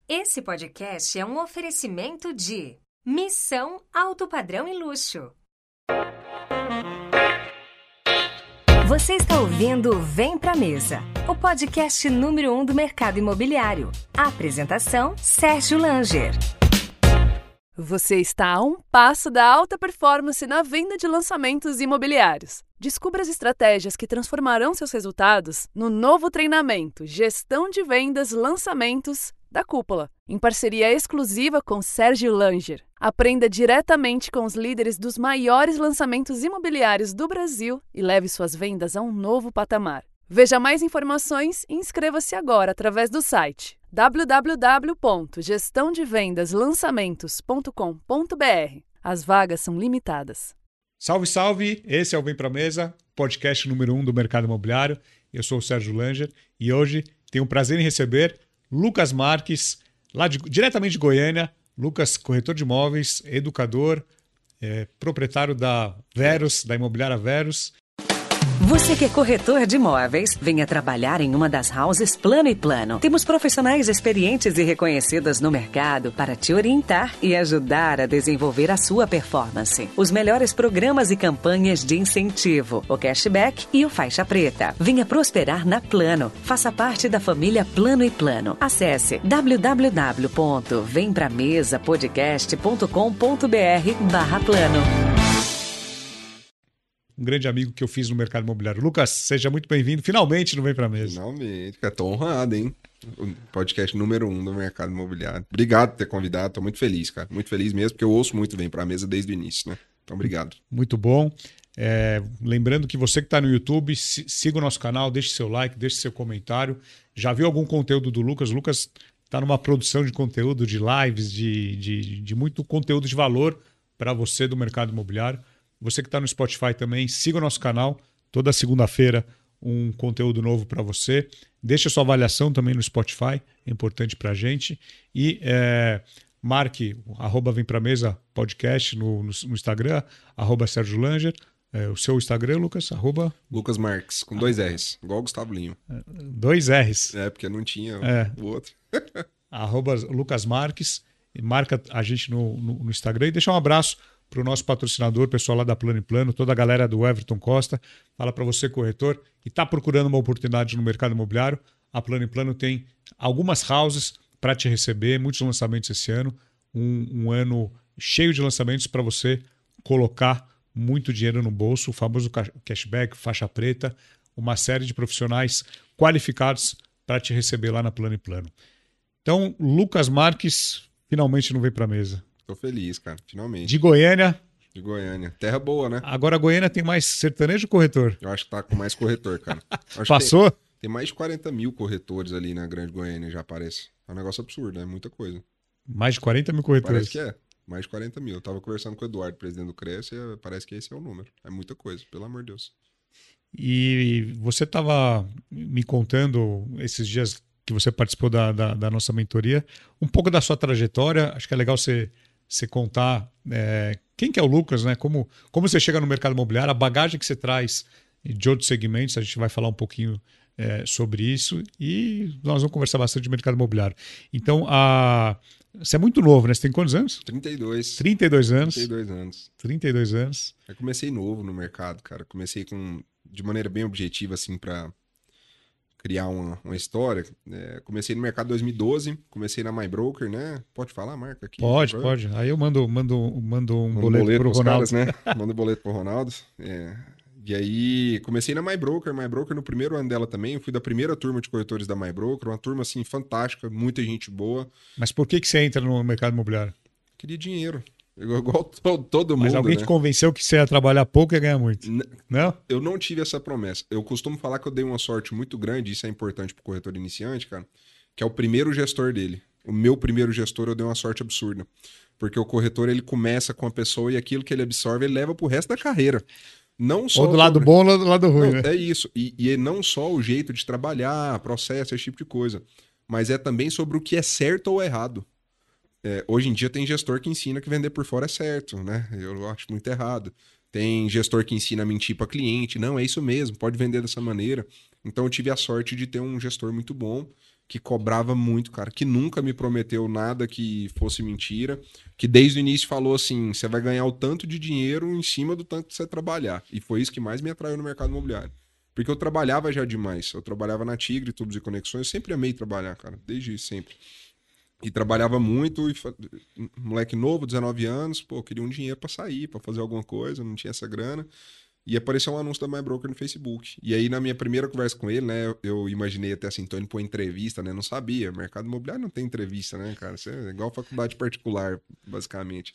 Esse podcast é um oferecimento de Missão Alto Padrão e Luxo. Você está ouvindo Vem Pra Mesa, o podcast número 1 do mercado imobiliário. A apresentação, Sérgio Langer. Você está a um passo da alta performance na venda de lançamentos imobiliários. Descubra as estratégias que transformarão seus resultados no novo treinamento Gestão de Vendas Lançamentos da Cúpula, em parceria exclusiva com Sérgio Langer. Aprenda diretamente com os líderes dos maiores lançamentos imobiliários do Brasil e leve suas vendas a um novo patamar. Veja mais informações e inscreva-se agora através do site www.gestãodevendaslançamentos.com.br. As vagas são limitadas. Salve, salve! Esse é o Vem Pra Mesa, podcast número 1 do mercado imobiliário. Eu sou o Sérgio Langer e hoje tenho o prazer em receber Lucas Marques, diretamente de Goiânia. Lucas, corretor de imóveis, educador, proprietário da Verus, da imobiliária Verus. Você que é corretor de imóveis, venha trabalhar em uma das houses Plano e Plano. Temos profissionais experientes e reconhecidos no mercado para te orientar e ajudar a desenvolver a sua performance. Os melhores programas e campanhas de incentivo, o cashback e o faixa preta. Venha prosperar na Plano. Faça parte da família Plano e Plano. Acesse www.vempramesapodcast.com.br/plano. Um grande amigo que eu fiz no mercado imobiliário. Lucas, seja muito bem-vindo. Finalmente não Vem Pra Mesa. Finalmente, cara. Tô honrado, hein? O podcast número 1 do mercado imobiliário. Obrigado por ter convidado. Tô muito feliz, cara. Muito feliz mesmo, porque eu ouço muito Vem Pra Mesa desde o início, né? Então, obrigado. Muito bom. Lembrando que você que está no YouTube, siga o nosso canal, deixe seu like, deixe seu comentário. Já viu algum conteúdo do Lucas? O Lucas está numa produção de conteúdo, de lives, de muito conteúdo de valor para você do mercado imobiliário. Você que está no Spotify também, siga o nosso canal. Toda segunda-feira um conteúdo novo para você. Deixe a sua avaliação também no Spotify, é importante para a gente. E marque o @Vem Pra Mesa podcast no Instagram, @Sérgio Langer. O seu Instagram, Lucas? Lucas Marques, com 2 R's, igual o Gustavo Lima. 2 R's. Porque não tinha o outro. @Lucas Marques. Marca a gente no Instagram e deixa um abraço para o nosso patrocinador, pessoal lá da Plano e Plano, toda a galera do Everton Costa. Fala para você, corretor, que está procurando uma oportunidade no mercado imobiliário. A Plano e Plano tem algumas houses para te receber, muitos lançamentos esse ano. Um ano cheio de lançamentos para você colocar muito dinheiro no bolso, o famoso cashback, faixa preta, uma série de profissionais qualificados para te receber lá na Plano e Plano. Então, Lucas Marques finalmente não Vem Pra Mesa. Tô feliz, cara, finalmente. De Goiânia. De Goiânia. Terra boa, né? Agora a Goiânia tem mais sertanejo ou corretor? Eu acho que tá com mais corretor, cara. Passou? Tem mais de 40 mil corretores ali na Grande Goiânia, já parece. É um negócio absurdo, é muita coisa. Mais de 40 mil corretores? Parece que é. Mais de 40 mil. Eu tava conversando com o Eduardo, presidente do Cresce, e parece que esse é o número. É muita coisa, pelo amor de Deus. E você estava me contando esses dias que você participou da nossa mentoria, um pouco da sua trajetória. Acho que é legal você contar quem que é o Lucas, né? Como você chega no mercado imobiliário, a bagagem que você traz de outros segmentos. A gente vai falar um pouquinho sobre isso e nós vamos conversar bastante de mercado imobiliário. Então, você é muito novo, né? Você tem quantos anos? 32. 32 anos. 32 anos. 32 anos. Eu comecei novo no mercado, cara. Comecei de maneira bem objetiva, assim, para criar uma história. Comecei no mercado em 2012, comecei na MyBroker, né? Pode falar a marca aqui? Pode. Aí eu mando um boleto pro Ronaldo. Caras, né? Mando boleto pro Ronaldo. E aí, comecei na MyBroker no primeiro ano dela também. Eu fui da primeira turma de corretores da MyBroker, uma turma, assim, fantástica, muita gente boa. Mas por que você entra no mercado imobiliário? Queria dinheiro. Igual todo mundo, Mas alguém né? te convenceu que você ia trabalhar pouco e ia ganhar muito? Não? Eu não tive essa promessa. Eu costumo falar que eu dei uma sorte muito grande, isso é importante pro corretor iniciante, cara, que é o primeiro gestor dele. O meu primeiro gestor eu dei uma sorte absurda. Porque o corretor, ele começa com a pessoa e aquilo que ele absorve, ele leva pro resto da carreira. Não só ou do lado bom ou do lado ruim, né? É isso. E não só o jeito de trabalhar, processo, esse tipo de coisa. Mas é também sobre o que é certo ou errado. Hoje em dia tem gestor que ensina que vender por fora é certo, né? Eu acho muito errado. Tem gestor que ensina a mentir para cliente. Não, é isso mesmo, pode vender dessa maneira. Então eu tive a sorte de ter um gestor muito bom que cobrava muito, cara, que nunca me prometeu nada que fosse mentira, que desde o início falou assim, você vai ganhar o tanto de dinheiro em cima do tanto que você trabalhar. E foi isso que mais me atraiu no mercado imobiliário. Porque eu trabalhava já demais. Eu trabalhava na Tigre, Tubos e Conexões. Eu sempre amei trabalhar, cara, desde sempre. E trabalhava muito, moleque novo, 19 anos, pô, queria um dinheiro pra sair, pra fazer alguma coisa, não tinha essa grana. E apareceu um anúncio da MyBroker no Facebook. E aí, na minha primeira conversa com ele, né, eu imaginei até assim, tô indo pra uma entrevista, né? Não sabia. Mercado imobiliário não tem entrevista, né, cara? Isso é igual faculdade particular, basicamente.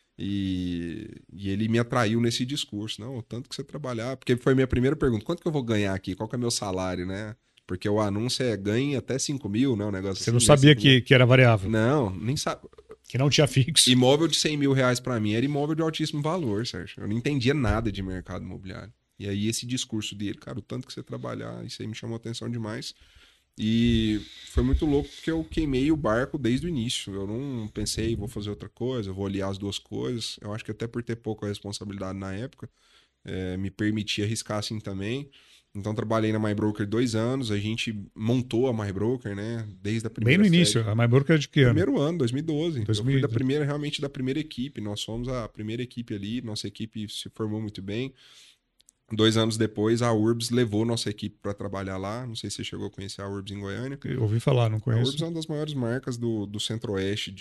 E ele me atraiu nesse discurso. Não, o tanto que você trabalhar. Porque foi a minha primeira pergunta: quanto que eu vou ganhar aqui? Qual que é o meu salário, né? Porque o anúncio é ganhe até 5 mil, né? Um negócio Você assim, não sabia que era variável, não, nem sabe. que não tinha fixo. Imóvel de 100 mil reais pra mim era imóvel de altíssimo valor, Sérgio. Eu não entendia nada de mercado imobiliário. E aí esse discurso dele, cara, o tanto que você trabalhar, isso aí me chamou a atenção demais. E foi muito louco porque eu queimei o barco desde o início. Eu não pensei, vou fazer outra coisa, vou aliar as duas coisas. Eu acho que até por ter pouca responsabilidade na época, me permitia arriscar assim também. Então trabalhei na MyBroker 2 anos, a gente montou a MyBroker, né? Desde a Bem primeira no início, a MyBroker é de que ano? Primeiro ano, 2012. Eu fui 2012. realmente da primeira equipe. Nós fomos a primeira equipe ali, nossa equipe se formou muito bem. 2 anos depois, a Urbs levou nossa equipe para trabalhar lá. Não sei se você chegou a conhecer a Urbs em Goiânia. Eu ouvi falar, não A conheço. Urbs é uma das maiores marcas do centro-oeste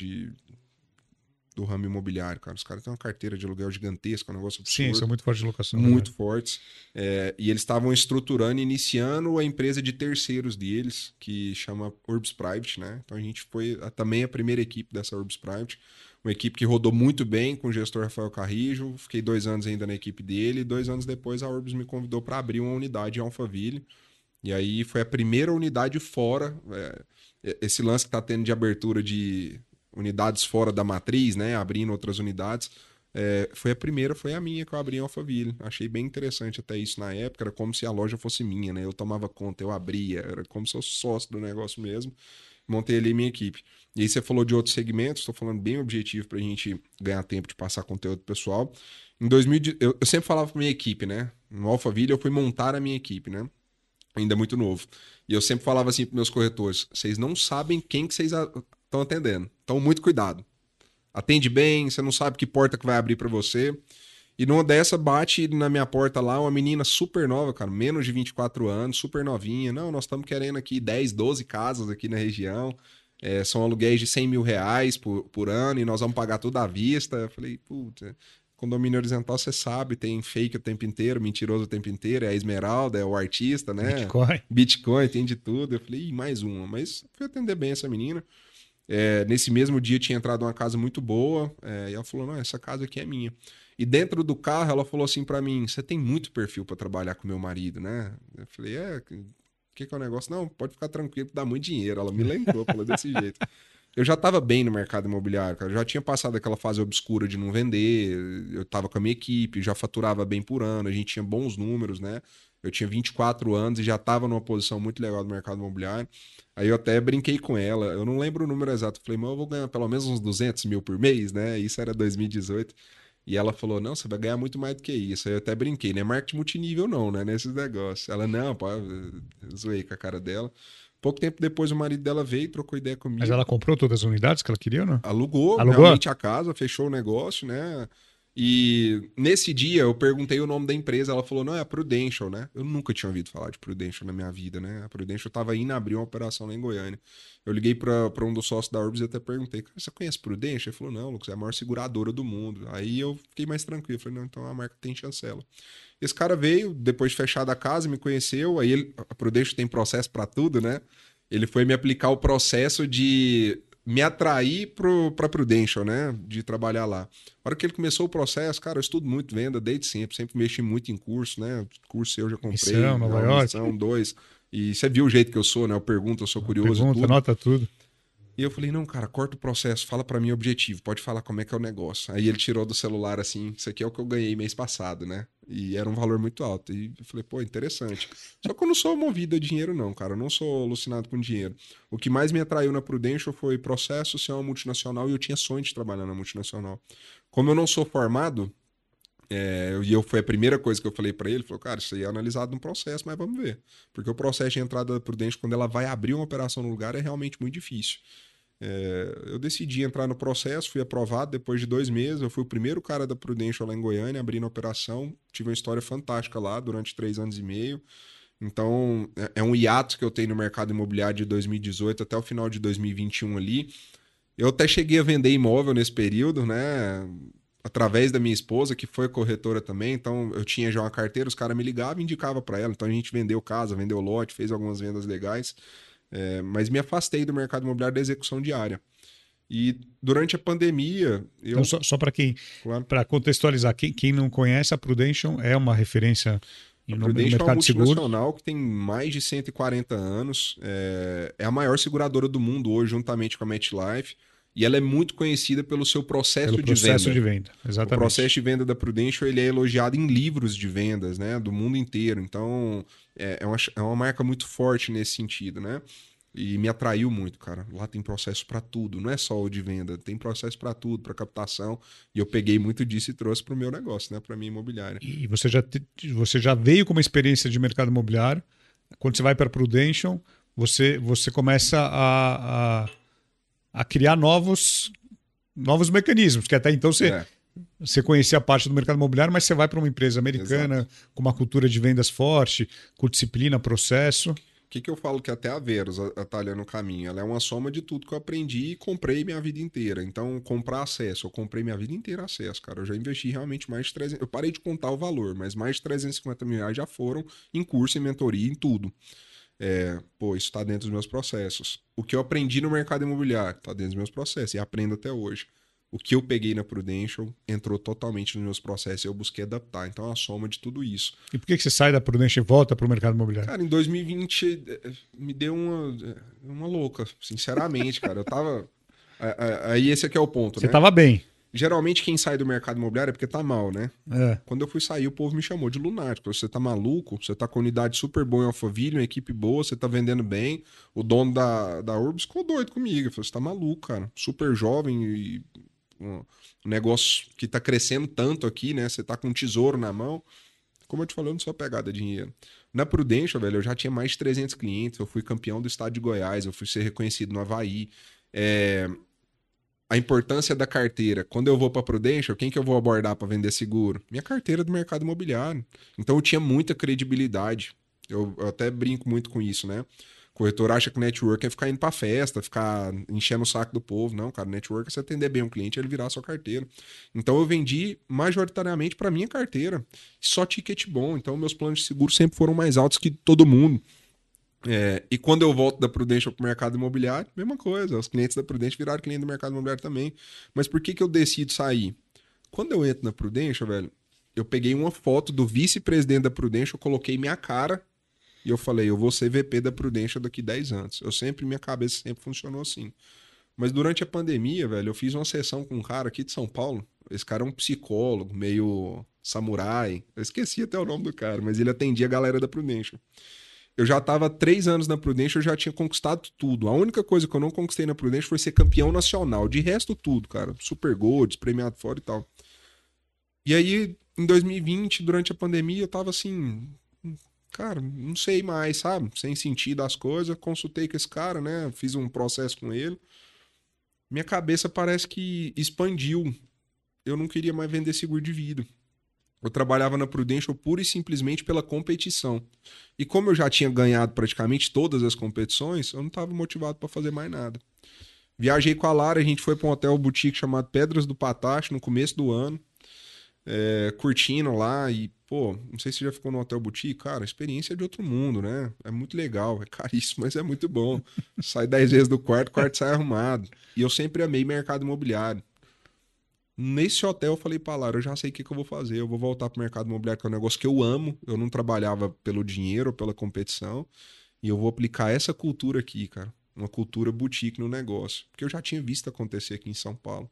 do ramo imobiliário, cara. Os caras têm uma carteira de aluguel gigantesca, um negócio absurdo. Sim, são muito fortes de locação. Muito né? fortes. E eles estavam estruturando, iniciando a empresa de terceiros deles, que chama Urbs Private, né? Então a gente foi também a primeira equipe dessa Urbs Private. Uma equipe que rodou muito bem com o gestor Rafael Carrijo. Fiquei 2 anos ainda na equipe dele. 2 anos depois, a Urbs me convidou para abrir uma unidade em Alphaville. E aí foi a primeira unidade fora. Esse lance que está tendo de abertura de unidades fora da matriz, né? Abrindo outras unidades. Foi a primeira, foi a minha que eu abri em Alphaville. Achei bem interessante até isso na época. Era como se a loja fosse minha, né? Eu tomava conta, eu abria. Era como se eu fosse sócio do negócio mesmo. Montei ali minha equipe. E aí você falou de outros segmentos. Estou falando bem objetivo para a gente ganhar tempo de passar conteúdo pessoal. Em 2000, eu sempre falava com a minha equipe, né? No Alphaville eu fui montar a minha equipe, né? Ainda muito novo. E eu sempre falava assim para meus corretores: vocês não sabem quem que vocês estão atendendo. Então, muito cuidado. Atende bem, você não sabe que porta que vai abrir para você. E numa dessa, bate na minha porta lá uma menina super nova, cara, menos de 24 anos, super novinha. Não, nós estamos querendo aqui 10, 12 casas aqui na região. São aluguéis de 100 mil reais por ano e nós vamos pagar tudo à vista. Eu falei, puta, condomínio horizontal você sabe, tem fake o tempo inteiro, mentiroso o tempo inteiro, é a Esmeralda, é o artista, né? Bitcoin, tem de tudo. Eu falei, mais uma. Mas fui atender bem essa menina. Nesse mesmo dia tinha entrado uma casa muito boa, e ela falou, não, essa casa aqui é minha. E dentro do carro ela falou assim pra mim, você tem muito perfil pra trabalhar com meu marido, né? Eu falei, o que é o negócio? Não, pode ficar tranquilo, dá muito dinheiro. Ela me lembrou, falou desse jeito. Eu já tava bem no mercado imobiliário, cara. Eu já tinha passado aquela fase obscura de não vender, eu tava com a minha equipe, já faturava bem por ano, a gente tinha bons números, né? Eu tinha 24 anos e já estava numa posição muito legal do mercado imobiliário. Aí eu até brinquei com ela, eu não lembro o número exato. Eu falei, mas eu vou ganhar pelo menos uns 200 mil por mês, né? Isso era 2018. E ela falou, não, você vai ganhar muito mais do que isso. Aí eu até brinquei, né? Marketing multinível não, né? Nesses negócios. Ela, não, pô, eu zoei com a cara dela. Pouco tempo depois o marido dela veio, trocou ideia comigo. Mas ela comprou todas as unidades que ela queria ou não? Alugou? Realmente a casa, fechou o negócio, né? E nesse dia eu perguntei o nome da empresa, ela falou, não, é a Prudential, né? Eu nunca tinha ouvido falar de Prudential na minha vida, né? A Prudential estava indo abrir uma operação lá em Goiânia. Eu liguei para um dos sócios da Urbs e até perguntei, você conhece Prudential? Ele falou, não, Lucas, é a maior seguradora do mundo. Aí eu fiquei mais tranquilo, falei, não, então a marca tem chancela. Esse cara veio, depois de fechada a casa, me conheceu, aí a Prudential tem processo para tudo, né? Ele foi me aplicar o processo de me atrair para Prudential, né? De trabalhar lá. A hora que ele começou o processo, cara, eu estudo muito venda desde sempre mexi muito em curso, né? Curso eu já comprei. Missão, Nova York. Missão, 2. E você viu o jeito que eu sou, né? Eu pergunto, eu sou curioso. Pergunta, anota tudo. E eu falei, não, cara, corta o processo, fala pra mim o objetivo, pode falar como é que é o negócio. Aí ele tirou do celular assim, isso aqui é o que eu ganhei mês passado, né? E era um valor muito alto. E eu falei, pô, interessante. Só que eu não sou movido a dinheiro não, cara, eu não sou alucinado com dinheiro. O que mais me atraiu na Prudential foi processo, ser uma multinacional, e eu tinha sonho de trabalhar na multinacional. Como eu não sou formado, Foi a primeira coisa que eu falei para ele, falou, cara, isso aí é analisado no processo, mas vamos ver. Porque o processo de entrada da Prudential, quando ela vai abrir uma operação no lugar, é realmente muito difícil. Eu decidi entrar no processo, fui aprovado depois de 2 meses, eu fui o primeiro cara da Prudential lá em Goiânia, abrindo a operação, tive uma história fantástica lá durante 3 anos e meio. Então, é um hiato que eu tenho no mercado imobiliário de 2018 até o final de 2021 ali. Eu até cheguei a vender imóvel nesse período, né? Através da minha esposa, que foi corretora também. Então, eu tinha já uma carteira, os caras me ligavam e indicavam para ela. Então, a gente vendeu casa, vendeu lote, fez algumas vendas legais. Mas me afastei do mercado imobiliário da execução diária. E durante a pandemia... Então, só para quem... Claro. Para contextualizar, quem não conhece, a Prudential é uma referência... A Prudential é uma multinacional que tem mais de 140 anos. É a maior seguradora do mundo hoje, juntamente com a MetLife. E ela é muito conhecida pelo seu processo de venda. Exatamente. O processo de venda da Prudential ele é elogiado em livros de vendas, né, do mundo inteiro. Então, é uma marca muito forte nesse sentido, né? E me atraiu muito, cara. Lá tem processo para tudo, não é só o de venda, tem processo para tudo, para captação. E eu peguei muito disso e trouxe para o meu negócio, né, para minha imobiliária. E você já veio com uma experiência de mercado imobiliário. Quando você vai para a Prudential, você começa a criar novos mecanismos, que até então você conhecia a parte do mercado imobiliário, mas você vai para uma empresa americana. Exato. Com uma cultura de vendas forte, com disciplina, processo. O que eu falo que até a Verus atalha no caminho? Ela é uma soma de tudo que eu aprendi e comprei minha vida inteira. Então, comprar acesso, eu comprei minha vida inteira acesso, cara. Eu já investi realmente mais de 300... Eu parei de contar o valor, mas mais de 350 mil reais já foram em curso, em mentoria, em tudo. Isso está dentro dos meus processos. O que eu aprendi no mercado imobiliário está dentro dos meus processos e aprendo até hoje. O que eu peguei na Prudential entrou totalmente nos meus processos e eu busquei adaptar. Então, é uma soma de tudo isso. E por que você sai da Prudential e volta para o mercado imobiliário? Cara, em 2020 me deu uma louca, sinceramente, cara. Eu tava... Aí esse aqui é o ponto, né? Você tava bem. Geralmente quem sai do mercado imobiliário é porque tá mal, né? Quando eu fui sair, o povo me chamou de lunático. Você tá maluco? Você tá com unidade super boa em Alphaville, uma equipe boa, você tá vendendo bem. O dono da Urbis ficou doido comigo. Eu falei, você tá maluco, cara. Super jovem e um negócio que tá crescendo tanto aqui, né? Você tá com um tesouro na mão. Como eu te falei, eu não sou pegada de dinheiro. Na Prudential, velho, eu já tinha mais de 300 clientes. Eu fui campeão do estado de Goiás. Eu fui ser reconhecido no Avaí. A importância da carteira. Quando eu vou para a Prudential, quem que eu vou abordar para vender seguro? Minha carteira do mercado imobiliário. Então eu tinha muita credibilidade. Eu até brinco muito com isso, né? O corretor acha que network é ficar indo para festa, ficar enchendo o saco do povo. Não, cara, network é você atender bem um cliente e ele virar a sua carteira. Então eu vendi majoritariamente para minha carteira. Só ticket bom. Então meus planos de seguro sempre foram mais altos que todo mundo. E quando eu volto da Prudential para o mercado imobiliário, mesma coisa. Os clientes da Prudential viraram cliente do mercado imobiliário também. Mas por que eu decido sair? Quando eu entro na Prudential, velho, eu peguei uma foto do vice-presidente da Prudential, coloquei minha cara e eu falei, eu vou ser VP da Prudential daqui 10 anos. Minha cabeça sempre funcionou assim. Mas durante a pandemia, velho, eu fiz uma sessão com um cara aqui de São Paulo. Esse cara é um psicólogo, meio samurai. Eu esqueci até o nome do cara, mas ele atendia a galera da Prudential. Eu já estava 3 anos na Prudential, eu já tinha conquistado tudo. A única coisa que eu não conquistei na Prudential foi ser campeão nacional. De resto, tudo, cara. Super Gold, premiado fora e tal. E aí, em 2020, durante a pandemia, eu tava assim... Cara, não sei mais, sabe? Sem sentido as coisas. Consultei com esse cara, né? Fiz um processo com ele. Minha cabeça parece que expandiu. Eu não queria mais vender seguro de vida. Eu trabalhava na Prudential pura e simplesmente pela competição. E como eu já tinha ganhado praticamente todas as competições, eu não estava motivado para fazer mais nada. Viajei com a Lara, a gente foi para um hotel boutique chamado Pedras do Patacho no começo do ano. Curtindo lá e, não sei se você já ficou no hotel boutique. Cara, a experiência é de outro mundo, né? É muito legal, é caríssimo, mas é muito bom. Sai 10 vezes do quarto, o quarto sai arrumado. E eu sempre amei mercado imobiliário. Nesse hotel eu falei pra Lara, eu já sei o que eu vou fazer, eu vou voltar pro mercado imobiliário, que é um negócio que eu amo, eu não trabalhava pelo dinheiro ou pela competição, e eu vou aplicar essa cultura aqui, cara, uma cultura boutique no negócio, porque eu já tinha visto acontecer aqui em São Paulo.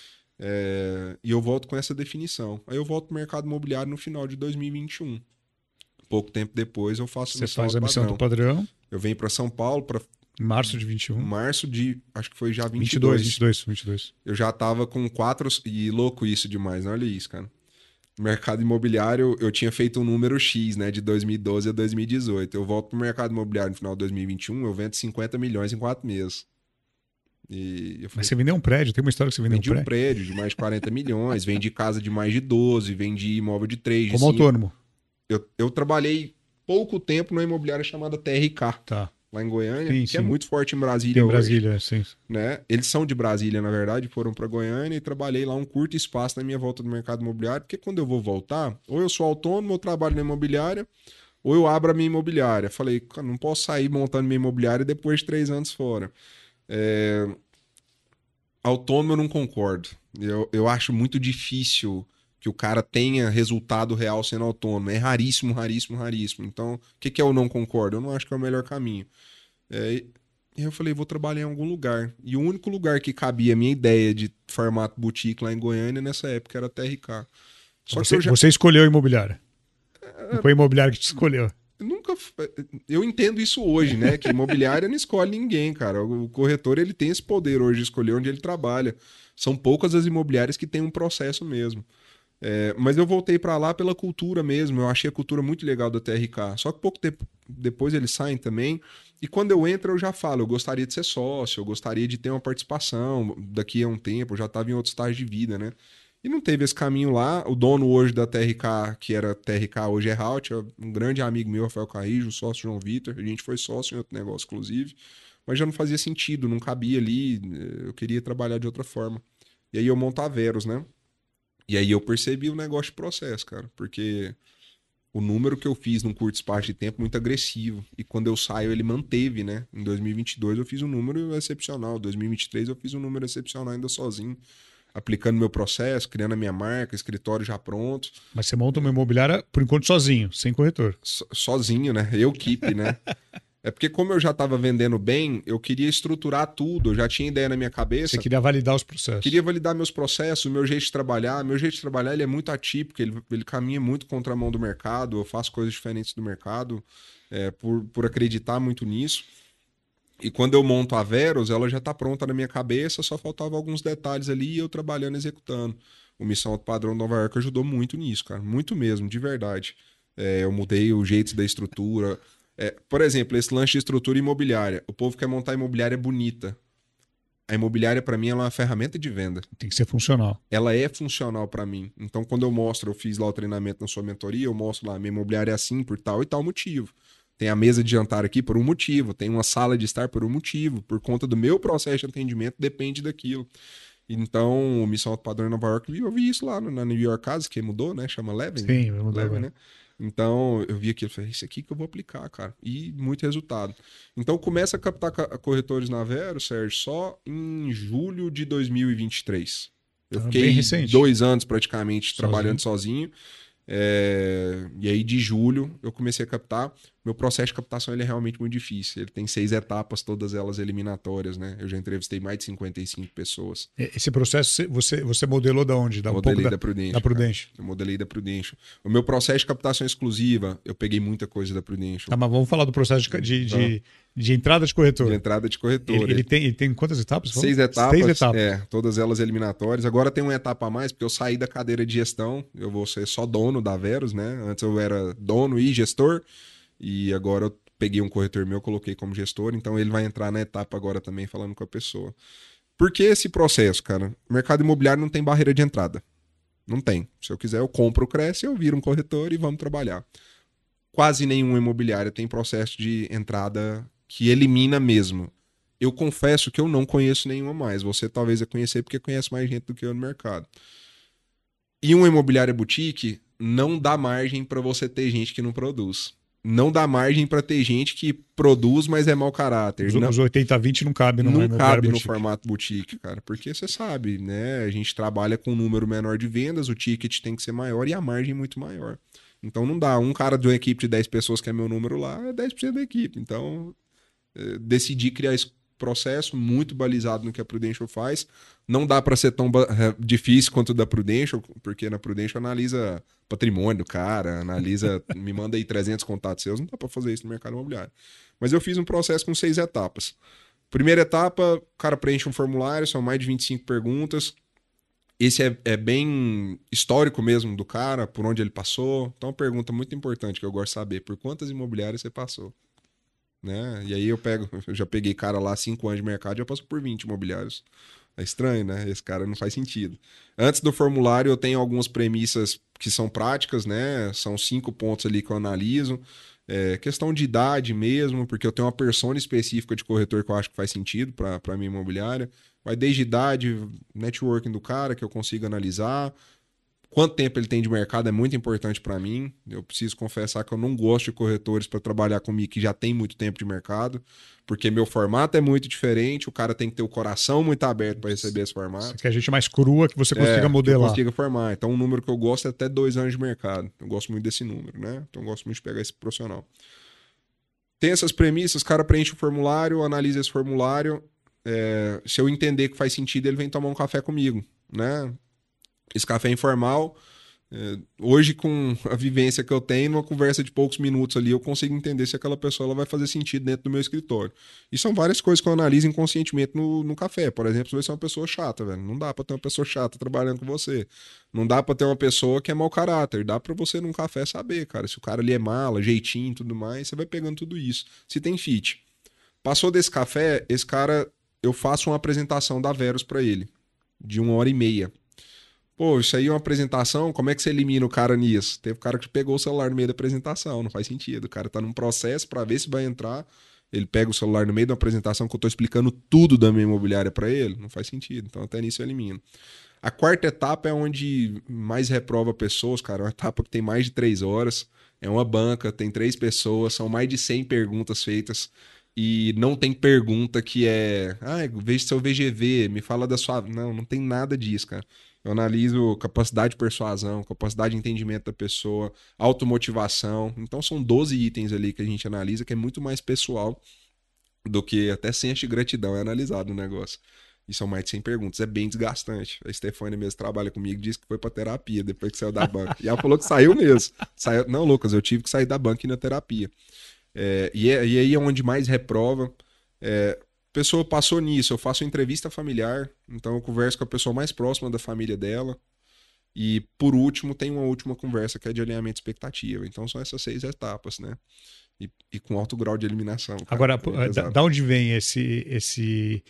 E eu volto com essa definição. Aí eu volto pro mercado imobiliário no final de 2021. Pouco tempo depois eu faço Você faz a missão do padrão. Eu venho para São Paulo para março de 21. Março de, acho que foi já 22. 22. Eu já tava com 4, e louco isso demais, olha isso, cara. No mercado imobiliário, eu tinha feito um número X, né? De 2012 a 2018. Eu volto pro mercado imobiliário no final de 2021, eu vendo 50 milhões em 4 meses. E eu Mas falei, você vendeu um prédio, tem uma história que você vendeu vendi um um prédio? prédio de mais de 40 milhões, vendi casa de mais de 12, vendi imóvel de 3, de Como 5. autônomo. Eu trabalhei pouco tempo numa imobiliária chamada TRK, Tá. lá em Goiânia, Sim, que é sim. muito forte em Brasília Tem hoje. Brasília, sim. Né? Eles são de Brasília, na verdade, foram para Goiânia e trabalhei lá um curto espaço na minha volta do mercado imobiliário, porque quando eu vou voltar, ou eu sou autônomo, eu trabalho na imobiliária, ou eu abro a minha imobiliária. Falei, cara, não posso sair montando minha imobiliária depois de 3 anos fora. Autônomo eu não concordo. Eu acho muito difícil que o cara tenha resultado real sendo autônomo. É raríssimo, raríssimo, raríssimo. Então, o que é eu não concordo? Eu não acho que é o melhor caminho. E eu falei, vou trabalhar em algum lugar. E o único lugar que cabia a minha ideia de formato boutique lá em Goiânia nessa época era a TRK. Só que Você escolheu a imobiliária. Não foi a imobiliária que te escolheu. nunca. Eu entendo isso hoje, né? Que imobiliária não escolhe ninguém, cara. O corretor ele tem esse poder hoje de escolher onde ele trabalha. São poucas as imobiliárias que têm um processo mesmo. Mas eu voltei para lá pela cultura mesmo. Eu achei a cultura muito legal da TRK. Só que pouco tempo depois eles saem também. E quando eu entro, eu já falo, eu gostaria de ser sócio, eu gostaria de ter uma participação daqui a um tempo, eu já estava em outro estágio de vida, né? E não teve esse caminho lá. O dono hoje da TRK, que era TRK, hoje é Halt, é um grande amigo meu, Rafael Carrijo, sócio João Vitor. A gente foi sócio em outro negócio, inclusive. Mas já não fazia sentido, não cabia ali. Eu queria trabalhar de outra forma. E aí eu monto a Veros, né? E aí eu percebi o negócio de processo, cara. Porque o número que eu fiz num curto espaço de tempo muito agressivo. E quando eu saio, ele manteve, né? Em 2022 eu fiz um número excepcional. Em 2023 eu fiz um número excepcional ainda sozinho. Aplicando meu processo, criando a minha marca, escritório já pronto. Mas você monta uma imobiliária, por enquanto, sozinho, sem corretor. Sozinho, né? Eu keep, né? É porque como eu já estava vendendo bem, eu queria estruturar tudo. Eu já tinha ideia na minha cabeça. Você queria validar os processos. Queria validar meus processos, o meu jeito de trabalhar. Meu jeito de trabalhar ele é muito atípico, ele caminha muito contra a mão do mercado. Eu faço coisas diferentes do mercado por acreditar muito nisso. E quando eu monto a Veros, ela já está pronta na minha cabeça, só faltava alguns detalhes ali e eu trabalhando, executando. O Missão Alto Padrão Nova York ajudou muito nisso, cara. Muito mesmo, de verdade. Eu mudei o jeito da estrutura. Por exemplo, esse lance de estrutura imobiliária. O povo quer montar imobiliária bonita. A imobiliária, para mim, ela é uma ferramenta de venda. Tem que ser funcional. Ela é funcional para mim. Então, quando eu mostro, eu fiz lá o treinamento na sua mentoria, eu mostro lá, minha imobiliária é assim por tal e tal motivo. Tem a mesa de jantar aqui por um motivo, tem uma sala de estar por um motivo, por conta do meu processo de atendimento, depende daquilo. Então, o Missão Alto Padrão em Nova York, eu vi isso lá na New York Casa, que mudou, né? Chama Leven. Sim, mudou. Leven, né? Então, eu vi aquilo e falei, isso aqui que eu vou aplicar, cara. E muito resultado. Então, começa a captar corretores na Vero, Sérgio, só em julho de 2023. Eu fiquei bem recente. 2 anos praticamente trabalhando sozinho. E aí, de julho, eu comecei a captar. Meu processo de captação ele é realmente muito difícil. Ele tem 6 etapas, todas elas eliminatórias, né? Eu já entrevistei mais de 55 pessoas. Esse processo você modelou da onde? Modelei da Prudential. Da Prudential. Eu modelei da Prudential. O meu processo de captação exclusiva, eu peguei muita coisa da Prudential. Tá, mas vamos falar do processo de entrada de corretor. De entrada de corretor. Ele tem quantas etapas? 6 etapas. 6 etapas. Todas elas eliminatórias. Agora tem uma etapa a mais, porque eu saí da cadeira de gestão. Eu vou ser só dono da Veros, né? Antes eu era dono e gestor. E agora eu peguei um corretor meu, coloquei como gestor. Então ele vai entrar na etapa agora também, falando com a pessoa. Por que esse processo, cara? O mercado imobiliário não tem barreira de entrada. Não tem. Se eu quiser, eu compro o Cresce, eu viro um corretor e vamos trabalhar. Quase nenhuma imobiliária tem processo de entrada que elimina mesmo. Eu confesso que eu não conheço nenhuma mais. Você talvez ia conhecer porque conhece mais gente do que eu no mercado. E uma imobiliária boutique não dá margem para você ter gente que não produz. Não dá margem para ter gente que produz, mas é mau caráter. Os 80-20 não cabe no Não cabe no boutique. formato boutique, cara. Porque você sabe, né? A gente trabalha com um número menor de vendas, o ticket tem que ser maior e a margem muito maior. Então não dá. Um cara de uma equipe de 10 pessoas que é meu número lá, é 10% da equipe. Então, decidi criar esse processo muito balizado no que a Prudential faz. Não dá para ser tão difícil quanto o da Prudential, porque na Prudential analisa patrimônio do cara, analisa, me manda aí 300 contatos seus, não dá para fazer isso no mercado imobiliário. Mas eu fiz um processo com 6 etapas. Primeira etapa, o cara preenche um formulário, são mais de 25 perguntas. esse é bem histórico mesmo do cara, por onde ele passou. Então, uma pergunta muito importante que eu gosto de saber: por quantas imobiliárias você passou? Né? E aí eu já peguei cara lá 5 anos de mercado e já passou por 20 imobiliários. É estranho, né? Esse cara não faz sentido. Antes do formulário, eu tenho algumas premissas que são práticas, né? São 5 pontos ali que eu analiso. Questão de idade mesmo, porque eu tenho uma persona específica de corretor que eu acho que faz sentido para a minha imobiliária. Vai desde idade, networking do cara, que eu consigo analisar. Quanto tempo ele tem de mercado é muito importante para mim. Eu preciso confessar que eu não gosto de corretores para trabalhar comigo que já tem muito tempo de mercado, porque meu formato é muito diferente, o cara tem que ter o coração muito aberto para receber esse formato. Você quer gente mais crua que você consiga modelar. Que eu consiga formar. Então, um número que eu gosto é até 2 anos de mercado. Eu gosto muito desse número, né? Então, eu gosto muito de pegar esse profissional. Tem essas premissas, o cara preenche o formulário, analisa esse formulário. Se eu entender que faz sentido, ele vem tomar um café comigo, né? Esse café é informal. Hoje, com a vivência que eu tenho, numa conversa de poucos minutos ali, eu consigo entender se aquela pessoa ela vai fazer sentido dentro do meu escritório. E são várias coisas que eu analiso inconscientemente no café. Por exemplo, se você é uma pessoa chata, velho. Não dá pra ter uma pessoa chata trabalhando com você. Não dá pra ter uma pessoa que é mau caráter. Dá pra você num café saber, cara. Se o cara ali é mala, jeitinho e tudo mais, você vai pegando tudo isso. Se tem fit. Passou desse café, esse cara, eu faço uma apresentação da Verus pra ele. De 1h30. Pô, isso aí é uma apresentação, como é que você elimina o cara nisso? Teve cara que pegou o celular no meio da apresentação, não faz sentido. O cara tá num processo para ver se vai entrar, ele pega o celular no meio da apresentação que eu tô explicando tudo da minha imobiliária para ele, não faz sentido. Então até nisso eu elimino. A quarta etapa é onde mais reprova pessoas, cara, é uma etapa que tem mais de 3 horas, é uma banca, tem 3 pessoas, são mais de 100 perguntas feitas. E não tem pergunta que veja seu VGV, me fala da sua... Não tem nada disso, cara. Eu analiso capacidade de persuasão, capacidade de entendimento da pessoa, automotivação. Então são 12 itens ali que a gente analisa, que é muito mais pessoal do que até senso de gratidão é analisado no negócio. E são mais de 100 perguntas. É bem desgastante. A Stefania mesmo trabalha comigo, disse que foi pra terapia depois que saiu da banca. E ela falou que saiu mesmo. Não, Lucas, eu tive que sair da banca e ir na terapia. E aí é onde mais reprova. A pessoa passou nisso, eu faço entrevista familiar, então eu converso com a pessoa mais próxima da família dela. E, por último, tem uma última conversa que é de alinhamento de expectativa. Então são essas 6 etapas, né? E com alto grau de eliminação. Cara. Agora, da onde vem esse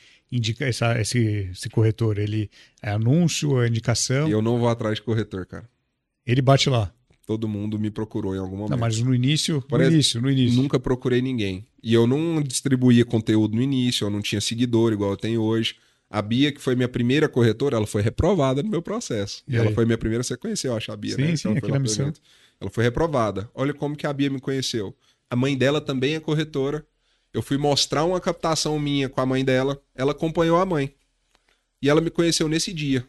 corretor? Ele é anúncio, é indicação? Eu não vou atrás de corretor, cara. Ele bate lá. Todo mundo me procurou em algum momento. Não, mas no início. Nunca procurei ninguém. E eu não distribuía conteúdo no início, eu não tinha seguidor igual eu tenho hoje. A Bia, que foi minha primeira corretora, ela foi reprovada no meu processo. E ela foi minha primeira, você conheceu, eu acho, a Bia, sim, né? Sim, aqui na missão. Ela foi reprovada. Olha como que a Bia me conheceu. A mãe dela também é corretora. Eu fui mostrar uma captação minha com a mãe dela, ela acompanhou a mãe. E ela me conheceu nesse dia.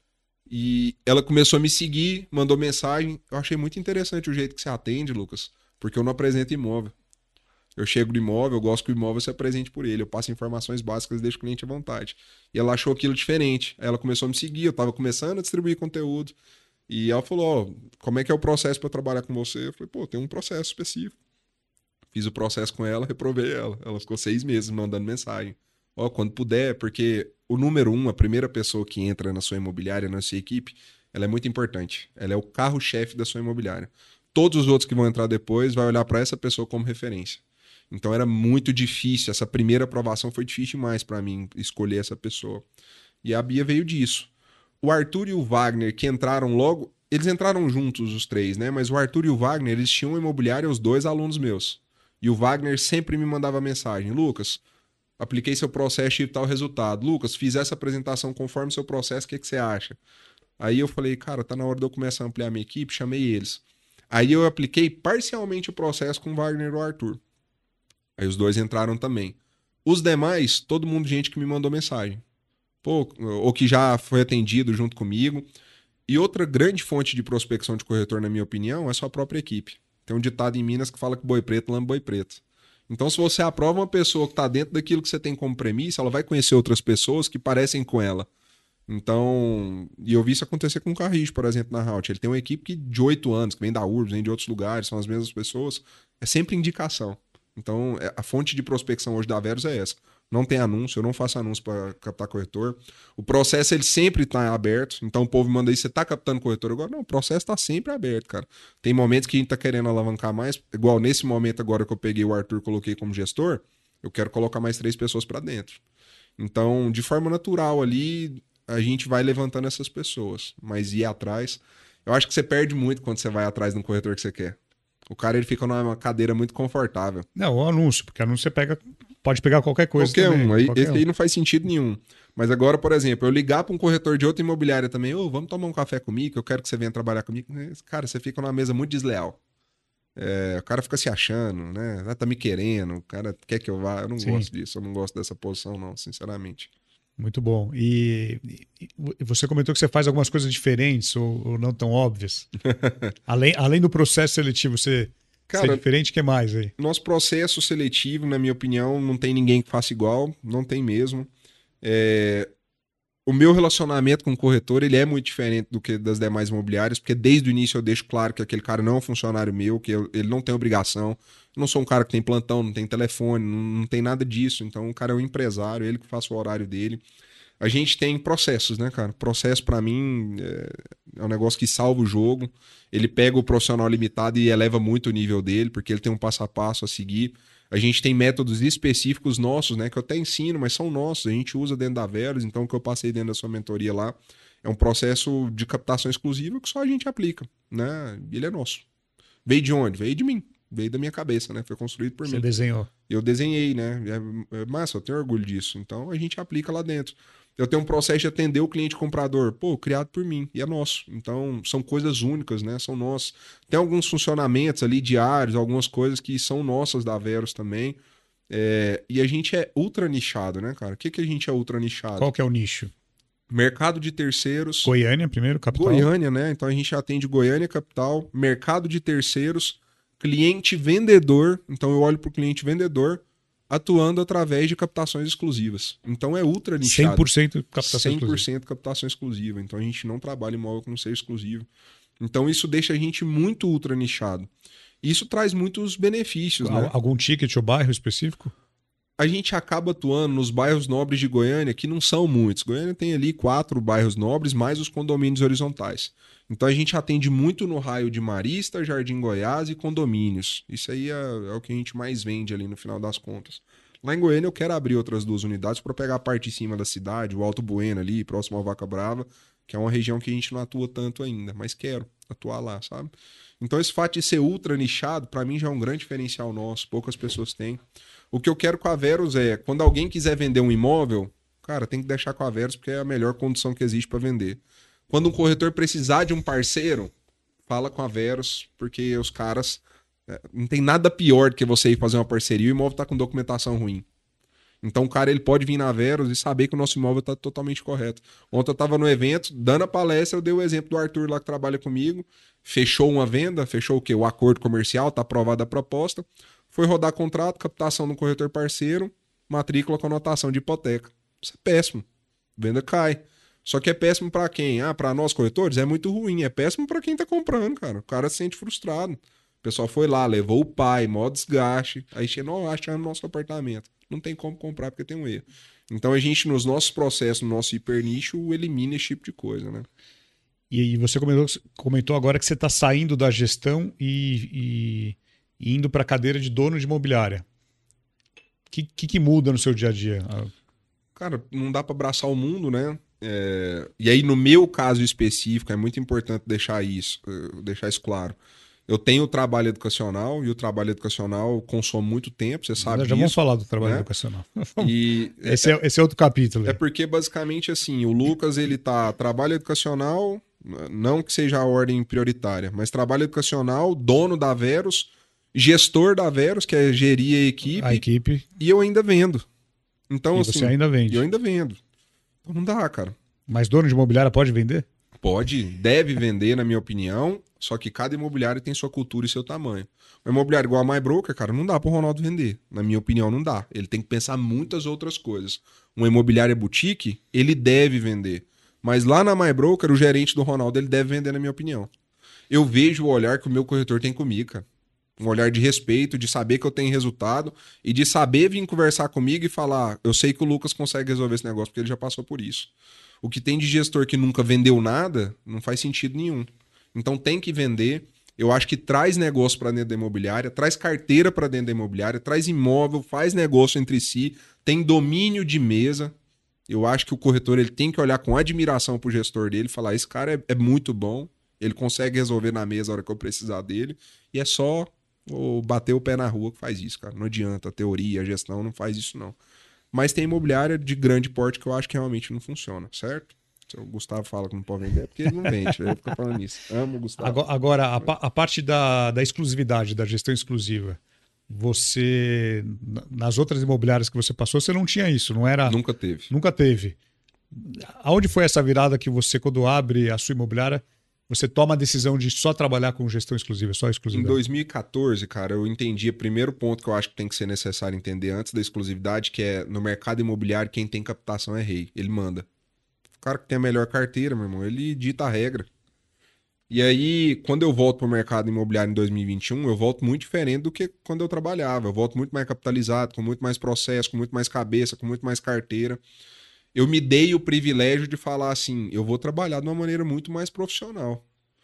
E ela começou a me seguir, mandou mensagem. Eu achei muito interessante o jeito que você atende, Lucas, porque eu não apresento imóvel. Eu chego no imóvel, eu gosto que o imóvel se apresente por ele. Eu passo informações básicas e deixo o cliente à vontade. E ela achou aquilo diferente. Aí ela começou a me seguir, eu estava começando a distribuir conteúdo. E ela falou, como é que é o processo para trabalhar com você? Eu falei, tem um processo específico. Fiz o processo com ela, reprovei ela. Ela ficou 6 meses mandando mensagem. Quando puder, porque o número 1, a primeira pessoa que entra na sua imobiliária, na sua equipe, ela é muito importante. Ela é o carro-chefe da sua imobiliária. Todos os outros que vão entrar depois vai olhar para essa pessoa como referência. Então era muito difícil, essa primeira aprovação foi difícil demais para mim escolher essa pessoa. E a Bia veio disso. O Arthur e o Wagner, que entraram logo, eles entraram juntos os 3, né? Mas o Arthur e o Wagner, eles tinham uma imobiliária, os 2 alunos meus. E o Wagner sempre me mandava mensagem, Lucas, apliquei seu processo e tal resultado. Lucas, fiz essa apresentação conforme seu processo, o que você acha? Aí eu falei, cara, tá na hora de eu começar a ampliar minha equipe, chamei eles. Aí eu apliquei parcialmente o processo com o Wagner e o Arthur. Aí os 2 entraram também. Os demais, todo mundo, gente que me mandou mensagem. Ou que já foi atendido junto comigo. E outra grande fonte de prospecção de corretor, na minha opinião, é sua própria equipe. Tem um ditado em Minas que fala que boi preto lama boi preto. Então, se você aprova uma pessoa que está dentro daquilo que você tem como premissa, ela vai conhecer outras pessoas que parecem com ela. Então, e eu vi isso acontecer com o Carrijo, por exemplo, na Halt. Ele tem uma equipe de 8 anos, que vem da URBS, vem de outros lugares, são as mesmas pessoas. É sempre indicação. Então, a fonte de prospecção hoje da Verus é essa. Não tem anúncio, eu não faço anúncio para captar corretor. O processo ele sempre está aberto. Então o povo manda aí, você está captando corretor agora? Não, o processo está sempre aberto, cara. Tem momentos que a gente está querendo alavancar mais. Igual nesse momento agora que eu peguei o Arthur e coloquei como gestor, eu quero colocar mais 3 pessoas para dentro. Então, de forma natural ali, a gente vai levantando essas pessoas. Mas ir atrás, eu acho que você perde muito quando você vai atrás de um corretor que você quer. O cara ele fica numa cadeira muito confortável. Não, o anúncio, porque anúncio você pode pegar qualquer coisa qualquer também. Um. Esse aí não faz sentido nenhum. Mas agora, por exemplo, eu ligar para um corretor de outra imobiliária também, vamos tomar um café comigo, que eu quero que você venha trabalhar comigo. Cara, você fica numa mesa muito desleal. O cara fica se achando, né? Tá me querendo, o cara quer que eu vá. Eu não gosto disso, eu não gosto dessa posição, não, sinceramente. Muito bom. E você comentou que você faz algumas coisas diferentes ou não tão óbvias. além do processo seletivo, ser diferente, o que mais aí? Nosso processo seletivo, na minha opinião, não tem ninguém que faça igual, não tem mesmo. O meu relacionamento com o corretor ele é muito diferente do que das demais imobiliárias, porque desde o início eu deixo claro que aquele cara não é um funcionário meu, que ele não tem obrigação. Eu não sou um cara que tem plantão, não tem telefone, não tem nada disso. Então o cara é um empresário, ele que faz o horário dele. A gente tem processos, né, cara? Processo, pra mim, é um negócio que salva o jogo. Ele pega o profissional limitado e eleva muito o nível dele, porque ele tem um passo a passo a seguir. A gente tem métodos específicos nossos, né, que eu até ensino, mas são nossos. A gente usa dentro da Veros, então o que eu passei dentro da sua mentoria lá é um processo de captação exclusiva que só a gente aplica, né? Ele é nosso. Veio de onde? Veio de mim. Veio da minha cabeça, né? Foi construído por mim. Você desenhou. Eu desenhei, né? Massa, eu tenho orgulho disso. Então a gente aplica lá dentro. Eu tenho um processo de atender o cliente comprador, criado por mim, e é nosso. Então, são coisas únicas, né? São nossas. Tem alguns funcionamentos ali diários, algumas coisas que são nossas da Veros também. E a gente é ultra nichado, né, cara? O que a gente é ultra nichado? Qual que é o nicho? Mercado de terceiros. Goiânia, primeiro, capital. Goiânia, né? Então a gente atende Goiânia, capital, mercado de terceiros, cliente vendedor. Então eu olho para o cliente vendedor, atuando através de captações exclusivas. Então é ultra nichado. 100% captação exclusiva. 100% captação exclusiva. Então a gente não trabalha imóvel que não seja exclusivo. Então isso deixa a gente muito ultra nichado. Isso traz muitos benefícios, né? Algum ticket ou bairro específico? A gente acaba atuando nos bairros nobres de Goiânia, que não são muitos. Goiânia tem ali 4 bairros nobres, mais os condomínios horizontais. Então a gente atende muito no raio de Marista, Jardim Goiás e condomínios. Isso aí é o que a gente mais vende ali no final das contas. Lá em Goiânia eu quero abrir outras 2 unidades para pegar a parte de cima da cidade, o Alto Bueno ali, próximo ao Vaca Brava, que é uma região que a gente não atua tanto ainda, mas quero atuar lá, sabe? Então esse fato de ser ultra nichado, para mim já é um grande diferencial nosso, poucas pessoas têm. O que eu quero com a Veros quando alguém quiser vender um imóvel, cara, tem que deixar com a Veros porque é a melhor condição que existe para vender. Quando um corretor precisar de um parceiro, fala com a Veros, porque os caras... não tem nada pior do que você ir fazer uma parceria e o imóvel tá com documentação ruim. Então o cara ele pode vir na Veros e saber que o nosso imóvel tá totalmente correto. Ontem eu tava no evento, dando a palestra, eu dei o exemplo do Arthur lá que trabalha comigo, fechou uma venda, fechou o quê? O acordo comercial, tá aprovada a proposta, foi rodar contrato, captação do corretor parceiro, matrícula com anotação de hipoteca. Isso é péssimo. Venda cai. Só que é péssimo para quem? Para nós corretores é muito ruim. É péssimo para quem tá comprando, cara. O cara se sente frustrado. O pessoal foi lá, levou o pai, mó desgaste. Aí achando no nosso apartamento. Não tem como comprar porque tem um erro. Então a gente, nos nossos processos, no nosso hipernicho, elimina esse tipo de coisa, né? E você comentou agora que você está saindo da gestão e indo para a cadeira de dono de imobiliária. O que muda no seu dia a dia? Cara, não dá para abraçar o mundo, né? E aí, no meu caso específico, é muito importante deixar isso claro. Eu tenho o trabalho educacional e o trabalho educacional consome muito tempo, você sabe disso. Já vamos falar do trabalho educacional. E esse é outro capítulo. É porque, basicamente, assim, o Lucas, ele tá trabalho educacional, não que seja a ordem prioritária, mas trabalho educacional, dono da Veros, gestor da Veros, que é gerir a equipe. E eu ainda vendo. Então, e assim, você ainda vende. Eu ainda vendo. Então não dá, cara. Mas dono de imobiliária pode vender? Pode, deve vender, na minha opinião, só que cada imobiliário tem sua cultura e seu tamanho. Um imobiliário igual a MyBroker, cara, não dá pro Ronaldo vender. Na minha opinião, não dá. Ele tem que pensar muitas outras coisas. Uma imobiliária boutique, ele deve vender. Mas lá na MyBroker, o gerente do Ronaldo, ele deve vender, na minha opinião. Eu vejo o olhar que o meu corretor tem comigo, cara. Um olhar de respeito, de saber que eu tenho resultado e de saber vir conversar comigo e falar, eu sei que o Lucas consegue resolver esse negócio porque ele já passou por isso. O que tem de gestor que nunca vendeu nada, não faz sentido nenhum. Então tem que vender. Eu acho que traz negócio para dentro da imobiliária, traz carteira para dentro da imobiliária, traz imóvel, faz negócio entre si, tem domínio de mesa. Eu acho que o corretor ele tem que olhar com admiração para o gestor dele e falar, esse cara é muito bom, ele consegue resolver na mesa a hora que eu precisar dele, e é só bater o pé na rua que faz isso, cara. Não adianta, a teoria, a gestão não faz isso não. Mas tem imobiliária de grande porte que eu acho que realmente não funciona, certo? Se o Gustavo fala que não pode vender, é porque ele não vende. Ele fica falando isso. Amo o Gustavo. Agora a parte da exclusividade, da gestão exclusiva, você, nas outras imobiliárias que você passou, você não tinha isso, não era? Nunca teve. Nunca teve. Aonde foi essa virada que você, quando abre a sua imobiliária, você toma a decisão de só trabalhar com gestão exclusiva, só Em exclusividade? 2014, cara, eu entendi o primeiro ponto que eu acho que tem que ser necessário entender antes da exclusividade, que é no mercado imobiliário quem tem captação é rei, ele manda. O cara que tem a melhor carteira, meu irmão, ele dita a regra. E aí, quando eu volto para o mercado imobiliário em 2021, eu volto muito diferente do que quando eu trabalhava. Eu volto muito mais capitalizado, com muito mais processo, com muito mais cabeça, com muito mais carteira. Eu me dei o privilégio de falar assim, eu vou trabalhar de uma maneira muito mais profissional.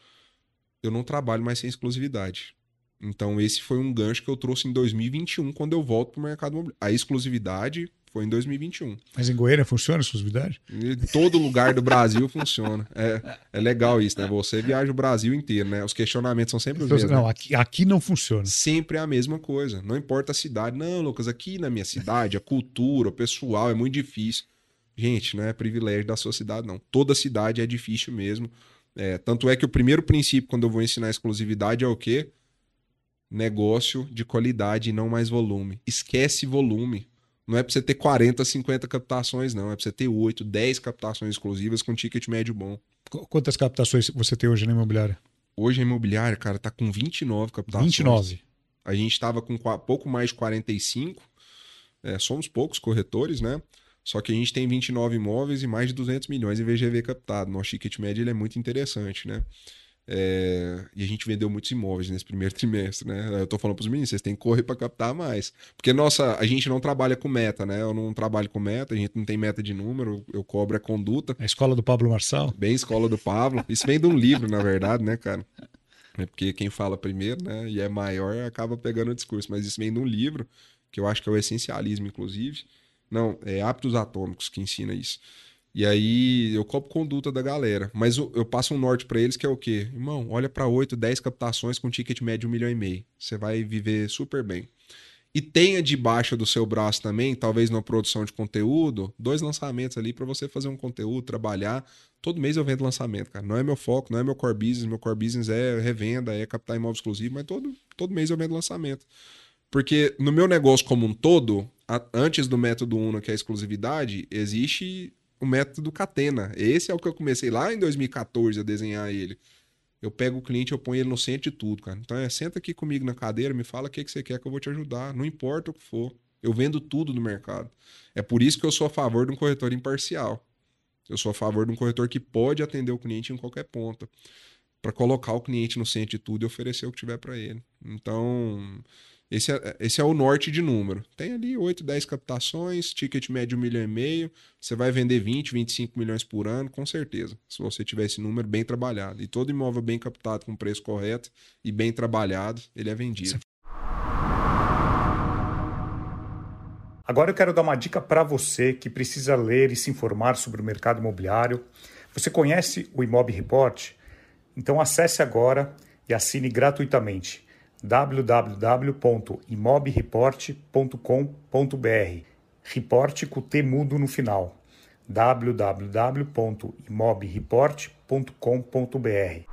Eu não trabalho mais sem exclusividade. Então esse foi um gancho que eu trouxe em 2021, quando eu volto para o mercado imobiliário. A exclusividade foi em 2021. Mas em Goiânia funciona a exclusividade? Em todo lugar do Brasil funciona. É legal isso, né? Você viaja o Brasil inteiro, né? Os questionamentos são sempre os mesmos. Não, né? aqui não funciona. Sempre é a mesma coisa. Não importa a cidade. Não, Lucas, aqui na minha cidade, a cultura, o pessoal é muito difícil. Gente, não é privilégio da sua cidade, não. Toda cidade é difícil mesmo. Tanto é que o primeiro princípio, quando eu vou ensinar exclusividade, é o quê? Negócio de qualidade e não mais volume. Esquece volume. Não é para você ter 40, 50 captações, não. É para você ter 8, 10 captações exclusivas com ticket médio bom. Quantas captações você tem hoje na imobiliária? Hoje a imobiliária, cara, tá com 29 captações. 29. A gente tava com pouco mais de 45. Somos poucos corretores, né? Só que a gente tem 29 imóveis e mais de 200 milhões em VGV captado. Nosso ticket médio ele é muito interessante, né? E a gente vendeu muitos imóveis nesse primeiro trimestre, né? Eu tô falando pros meninos, vocês têm que correr para captar mais. Porque a gente não trabalha com meta, né? Eu não trabalho com meta, a gente não tem meta de número, eu cobro a conduta. A escola do Pablo Marçal? Bem escola do Pablo. Isso vem de um livro, na verdade, né, cara? É porque quem fala primeiro, né, e é maior, acaba pegando o discurso. Mas isso vem de um livro, que eu acho que é o Essencialismo, inclusive. Não, é Hábitos Atômicos que ensina isso. E aí eu cobro conduta da galera. Mas eu passo um norte pra eles que é o quê? Irmão, olha pra 8, 10 captações com ticket médio 1,5 milhão. Você vai viver super bem. E tenha debaixo do seu braço também, talvez na produção de conteúdo, 2 lançamentos ali pra você fazer um conteúdo, trabalhar. Todo mês eu vendo lançamento, cara. Não é meu foco, não é meu core business. Meu core business é revenda, é captar imóvel exclusivo, mas todo mês eu vendo lançamento. Porque no meu negócio como um todo, antes do método Uno, que é a exclusividade, existe o método Catena. Esse é o que eu comecei lá em 2014 a desenhar ele. Eu pego o cliente, eu ponho ele no centro de tudo, cara. Então senta aqui comigo na cadeira, me fala o que você quer que eu vou te ajudar. Não importa o que for. Eu vendo tudo no mercado. É por isso que eu sou a favor de um corretor imparcial. Eu sou a favor de um corretor que pode atender o cliente em qualquer ponta. Para colocar o cliente no centro de tudo e oferecer o que tiver para ele. Então, esse é o norte de número. Tem ali 8, 10 captações, ticket médio 1,5 milhão. Você vai vender 20, 25 milhões por ano, com certeza. Se você tiver esse número bem trabalhado. E todo imóvel bem captado com preço correto e bem trabalhado, ele é vendido. Agora eu quero dar uma dica para você que precisa ler e se informar sobre o mercado imobiliário. Você conhece o Imob Report? Então acesse agora e assine gratuitamente www.imobreport.com.br. Report com T mudo no final. www.imobreport.com.br.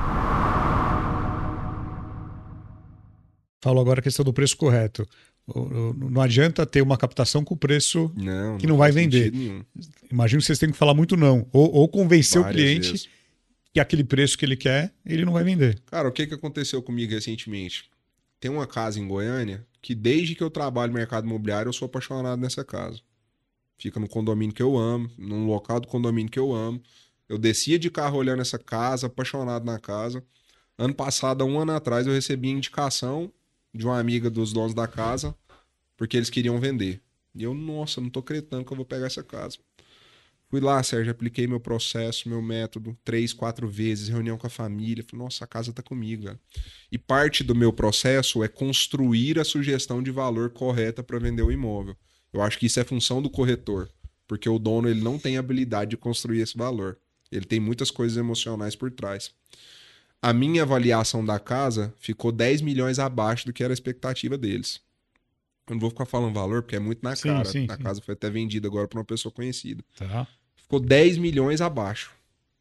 Falo agora a questão do preço correto. Não adianta ter uma captação com preço que não vai vender. Imagino que vocês têm que falar muito não. Ou convencer o cliente vezes que aquele preço que ele quer, ele não vai vender. Cara, o que aconteceu comigo recentemente? Tem uma casa em Goiânia que desde que eu trabalho no mercado imobiliário eu sou apaixonado nessa casa. Fica no condomínio que eu amo, num local do condomínio que eu amo. Eu descia de carro olhando essa casa, apaixonado na casa. Ano passado, há um ano atrás, eu recebi indicação de uma amiga dos donos da casa, porque eles queriam vender. E eu, nossa, não tô acreditando que eu vou pegar essa casa. Fui lá, Sérgio, apliquei meu processo, meu método, 3, 4 vezes, reunião com a família. Falei, nossa, a casa tá comigo, cara. E parte do meu processo é construir a sugestão de valor correta para vender o imóvel. Eu acho que isso é função do corretor, porque o dono ele não tem habilidade de construir esse valor. Ele tem muitas coisas emocionais por trás. A minha avaliação da casa ficou 10 milhões abaixo do que era a expectativa deles. Eu não vou ficar falando valor, porque é muito na cara. Sim, a casa foi até vendida agora para uma pessoa conhecida. Tá. Ficou 10 milhões abaixo.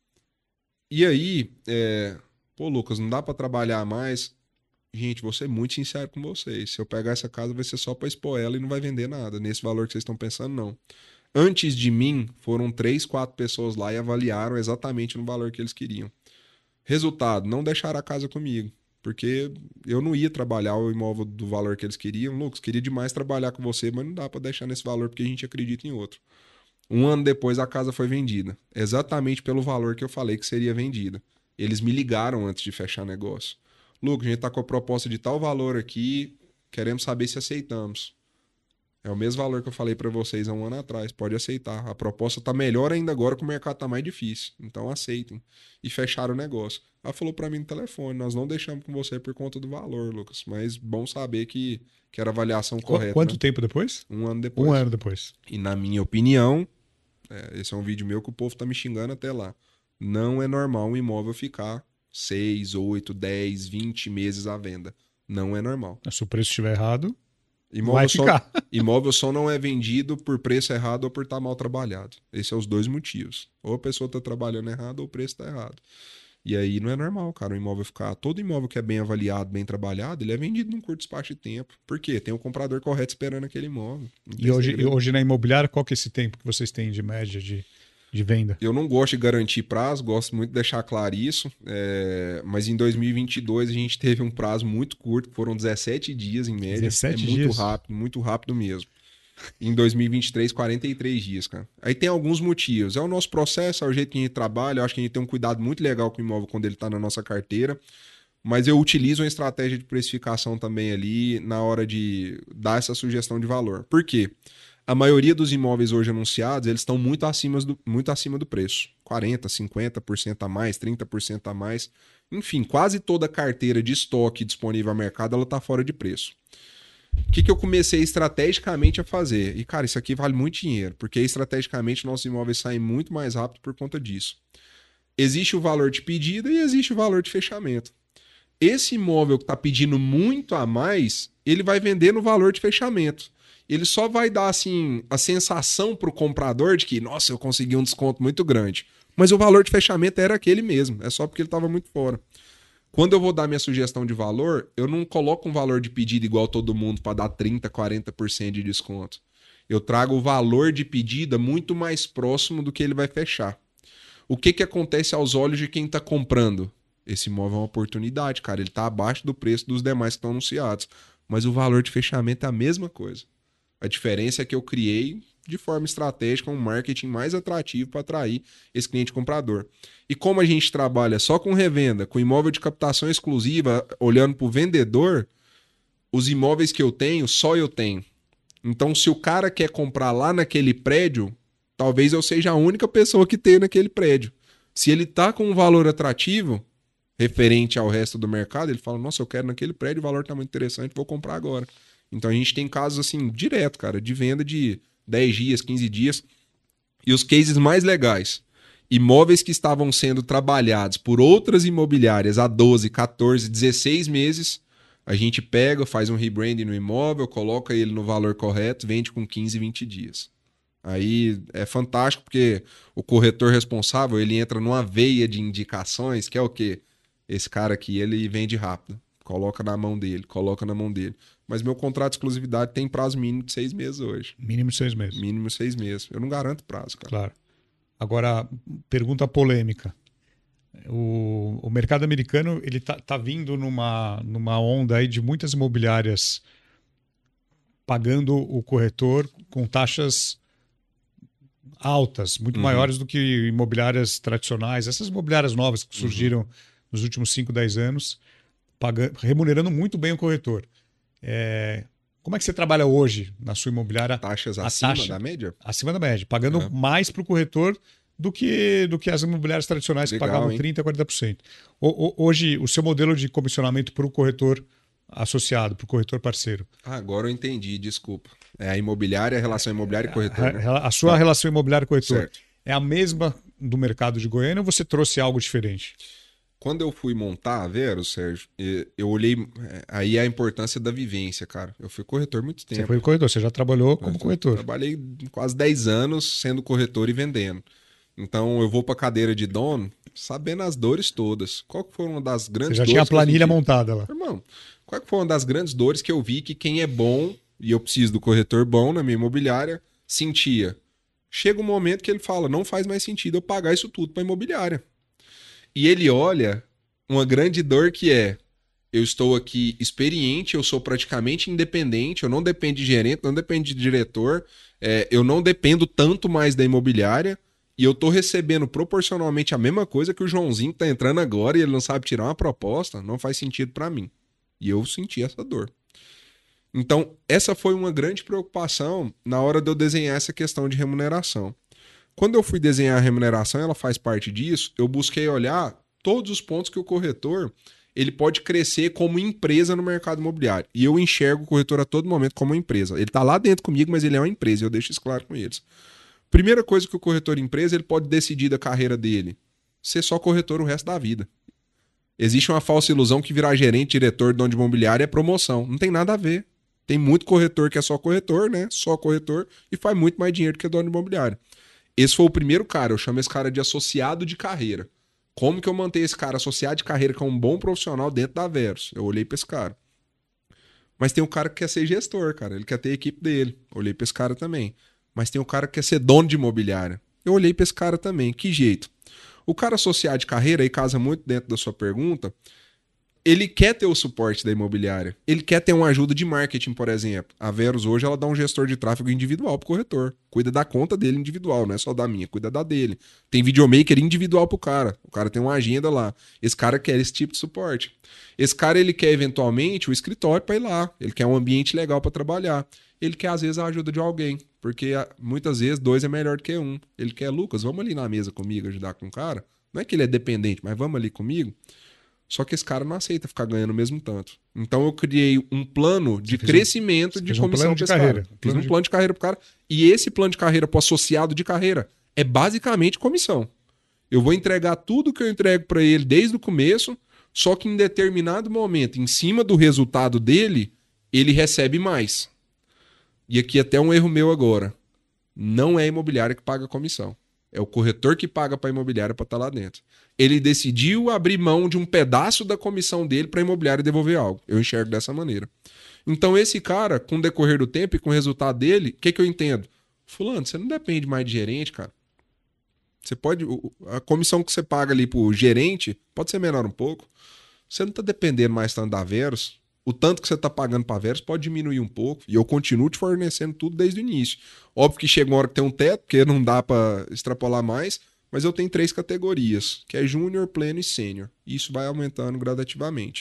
E aí, pô, Lucas, não dá para trabalhar mais. Gente, vou ser muito sincero com vocês. Se eu pegar essa casa, vai ser só para expor ela e não vai vender nada. Nesse valor que vocês estão pensando, não. Antes de mim, foram 3, 4 pessoas lá e avaliaram exatamente no valor que eles queriam. Resultado, não deixaram a casa comigo. Porque eu não ia trabalhar o imóvel do valor que eles queriam. Lucas, queria demais trabalhar com você, mas não dá para deixar nesse valor porque a gente acredita em outro. 1 ano depois a casa foi vendida. Exatamente pelo valor que eu falei que seria vendida. Eles me ligaram antes de fechar negócio. Lucas, a gente tá com a proposta de tal valor aqui, queremos saber se aceitamos. É o mesmo valor que eu falei para vocês há 1 ano atrás, pode aceitar. A proposta tá melhor ainda agora que o mercado tá mais difícil. Então aceitem. E fecharam o negócio. Ela falou para mim no telefone, nós não deixamos com você por conta do valor, Lucas. Mas bom saber que era a avaliação correta. Quanto né? tempo depois? 1 ano depois. 1 ano depois. E na minha opinião, esse é um vídeo meu que o povo tá me xingando até lá. Não é normal um imóvel ficar 6, 8, 10, 20 meses à venda. Não é normal. Se o preço estiver errado, Imóvel vai ficar. Imóvel só não é vendido por preço errado ou por estar mal trabalhado. Esses são os 2 motivos. Ou a pessoa está trabalhando errado ou o preço está errado. E aí não é normal, cara, o imóvel ficar... Todo imóvel que é bem avaliado, bem trabalhado, ele é vendido num curto espaço de tempo. Por quê? Tem o comprador correto esperando aquele imóvel. E hoje na imobiliária, qual que é esse tempo que vocês têm de média de venda? Eu não gosto de garantir prazo, gosto muito de deixar claro isso, mas em 2022 a gente teve um prazo muito curto, foram 17 dias em média. 17 dias? Muito rápido mesmo. Em 2023, 43 dias, cara. Aí tem alguns motivos. É o nosso processo, é o jeito que a gente trabalha, eu acho que a gente tem um cuidado muito legal com o imóvel quando ele está na nossa carteira, mas eu utilizo uma estratégia de precificação também ali na hora de dar essa sugestão de valor. Por quê? A maioria dos imóveis hoje anunciados, eles estão muito acima do preço. 40%, 50% a mais, 30% a mais. Enfim, quase toda a carteira de estoque disponível ao mercado, ela está fora de preço. O que eu comecei estrategicamente a fazer? E, cara, isso aqui vale muito dinheiro, porque estrategicamente nossos imóveis saem muito mais rápido por conta disso. Existe o valor de pedida e existe o valor de fechamento. Esse imóvel que está pedindo muito a mais, ele vai vender no valor de fechamento. Ele só vai dar assim a sensação para o comprador de que, nossa, eu consegui um desconto muito grande. Mas o valor de fechamento era aquele mesmo, é só porque ele estava muito fora. Quando eu vou dar minha sugestão de valor, eu não coloco um valor de pedido igual todo mundo para dar 30%, 40% de desconto. Eu trago o valor de pedida muito mais próximo do que ele vai fechar. O que acontece aos olhos de quem está comprando? Esse imóvel é uma oportunidade, cara. Ele está abaixo do preço dos demais que estão anunciados. Mas o valor de fechamento é a mesma coisa. A diferença é que eu criei de forma estratégica um marketing mais atrativo para atrair esse cliente comprador. E como a gente trabalha só com revenda, com imóvel de captação exclusiva, olhando para o vendedor, os imóveis que eu tenho, só eu tenho. Então, se o cara quer comprar lá naquele prédio, talvez eu seja a única pessoa que tem naquele prédio. Se ele está com um valor atrativo, referente ao resto do mercado, ele fala, nossa, eu quero naquele prédio, o valor está muito interessante, vou comprar agora. Então a gente tem casos assim, direto, cara, de venda de 10 dias, 15 dias. E os cases mais legais, imóveis que estavam sendo trabalhados por outras imobiliárias há 12, 14, 16 meses, a gente pega, faz um rebranding no imóvel, coloca ele no valor correto, vende com 15, 20 dias. Aí é fantástico porque o corretor responsável, ele entra numa veia de indicações, que é o quê? Esse cara aqui, ele vende rápido. Coloca na mão dele. Mas meu contrato de exclusividade tem prazo mínimo de 6 meses hoje. Mínimo 6 meses. Mínimo 6 meses. Eu não garanto prazo, cara. Claro. Agora, pergunta polêmica. O mercado americano, ele tá vindo numa onda aí de muitas imobiliárias pagando o corretor com taxas altas, muito maiores do que imobiliárias tradicionais. Essas imobiliárias novas que surgiram nos últimos 5, 10 anos, remunerando muito bem o corretor. Como é que você trabalha hoje na sua imobiliária? Taxas A acima taxa da média? acima da média, pagando mais para o corretor do que as imobiliárias tradicionais que pagavam 30%, 40%. Hoje, o seu modelo de comissionamento para o corretor associado, para o corretor parceiro. Agora eu entendi, desculpa. É a imobiliária, a relação imobiliária e corretor. Né? A sua relação imobiliária-corretor Certo. é a mesma do mercado de Goiânia ou você trouxe algo diferente? Quando eu fui montar a Vero, Sérgio, eu olhei aí a importância da vivência, cara. Eu fui corretor muito tempo. Você foi corretor, você já trabalhou como corretor. Trabalhei quase 10 anos sendo corretor e vendendo. Então eu vou para a cadeira de dono sabendo as dores todas. Qual que foi uma das grandes dores? Você já tinha a planilha montada lá. Irmão, qual que foi uma das grandes dores que eu vi que quem é bom, e eu preciso do corretor bom na minha imobiliária, sentia? Chega um momento que ele fala, não faz mais sentido eu pagar isso tudo para imobiliária. E ele olha uma grande dor que é, eu estou aqui experiente, eu sou praticamente independente, eu não dependo de gerente, não dependo de diretor, eu não dependo tanto mais da imobiliária, e eu estou recebendo proporcionalmente a mesma coisa que o Joãozinho que está entrando agora e ele não sabe tirar uma proposta, não faz sentido para mim. E eu senti essa dor. Então, essa foi uma grande preocupação na hora de eu desenhar essa questão de remuneração. Quando eu fui desenhar a remuneração, ela faz parte disso, eu busquei olhar todos os pontos que o corretor ele pode crescer como empresa no mercado imobiliário. E eu enxergo o corretor a todo momento como uma empresa. Ele está lá dentro comigo, mas ele é uma empresa, e eu deixo isso claro com eles. Primeira coisa que o corretor empresa, ele pode decidir da carreira dele, ser só corretor o resto da vida. Existe uma falsa ilusão que virar gerente, diretor, dono de imobiliária é promoção. Não tem nada a ver. Tem muito corretor que é só corretor, né? Só corretor, e faz muito mais dinheiro do que dono de imobiliária. Esse foi o primeiro cara, eu chamo esse cara de associado de carreira. Como que eu mantenho esse cara associado de carreira que é um bom profissional dentro da Verus? Eu olhei para esse cara. Mas tem um cara que quer ser gestor, cara. Ele quer ter a equipe dele. Eu olhei para esse cara também. Mas tem um cara que quer ser dono de imobiliária. Eu olhei para esse cara também. Que jeito? O cara associado de carreira, aí casa muito dentro da sua pergunta, ele quer ter o suporte da imobiliária. Ele quer ter uma ajuda de marketing, por exemplo. A Verus hoje ela dá um gestor de tráfego individual pro corretor. Cuida da conta dele individual, não é só da minha, cuida da dele. Tem videomaker individual pro cara. O cara tem uma agenda lá. Esse cara quer esse tipo de suporte. Esse cara ele quer eventualmente o escritório para ir lá. Ele quer um ambiente legal para trabalhar. Ele quer às vezes a ajuda de alguém, porque muitas vezes 2 é melhor do que 1. Ele quer, Lucas, vamos ali na mesa comigo ajudar com o cara. Não é que ele é dependente, mas vamos ali comigo. Só que esse cara não aceita ficar ganhando o mesmo tanto. Então eu criei um plano de crescimento de comissão para esse cara. Fiz um plano de carreira pro cara. E esse plano de carreira pro associado de carreira é basicamente comissão. Eu vou entregar tudo que eu entrego para ele desde o começo, só que em determinado momento, em cima do resultado dele, ele recebe mais. E aqui até um erro meu agora. Não é a imobiliária que paga a comissão. É o corretor que paga para a imobiliária para estar lá dentro. Ele decidiu abrir mão de um pedaço da comissão dele para a imobiliária devolver algo. Eu enxergo dessa maneira. Então esse cara, com o decorrer do tempo e com o resultado dele, o que eu entendo? Fulano, você não depende mais de gerente, cara. Você pode... A comissão que você paga ali pro gerente pode ser menor um pouco. Você não está dependendo mais tanto da Verus. O tanto que você está pagando para a Verus pode diminuir um pouco. E eu continuo te fornecendo tudo desde o início. Óbvio que chega uma hora que tem um teto, porque não dá para extrapolar mais. Mas eu tenho 3 categorias, que é júnior, pleno e sênior. E isso vai aumentando gradativamente.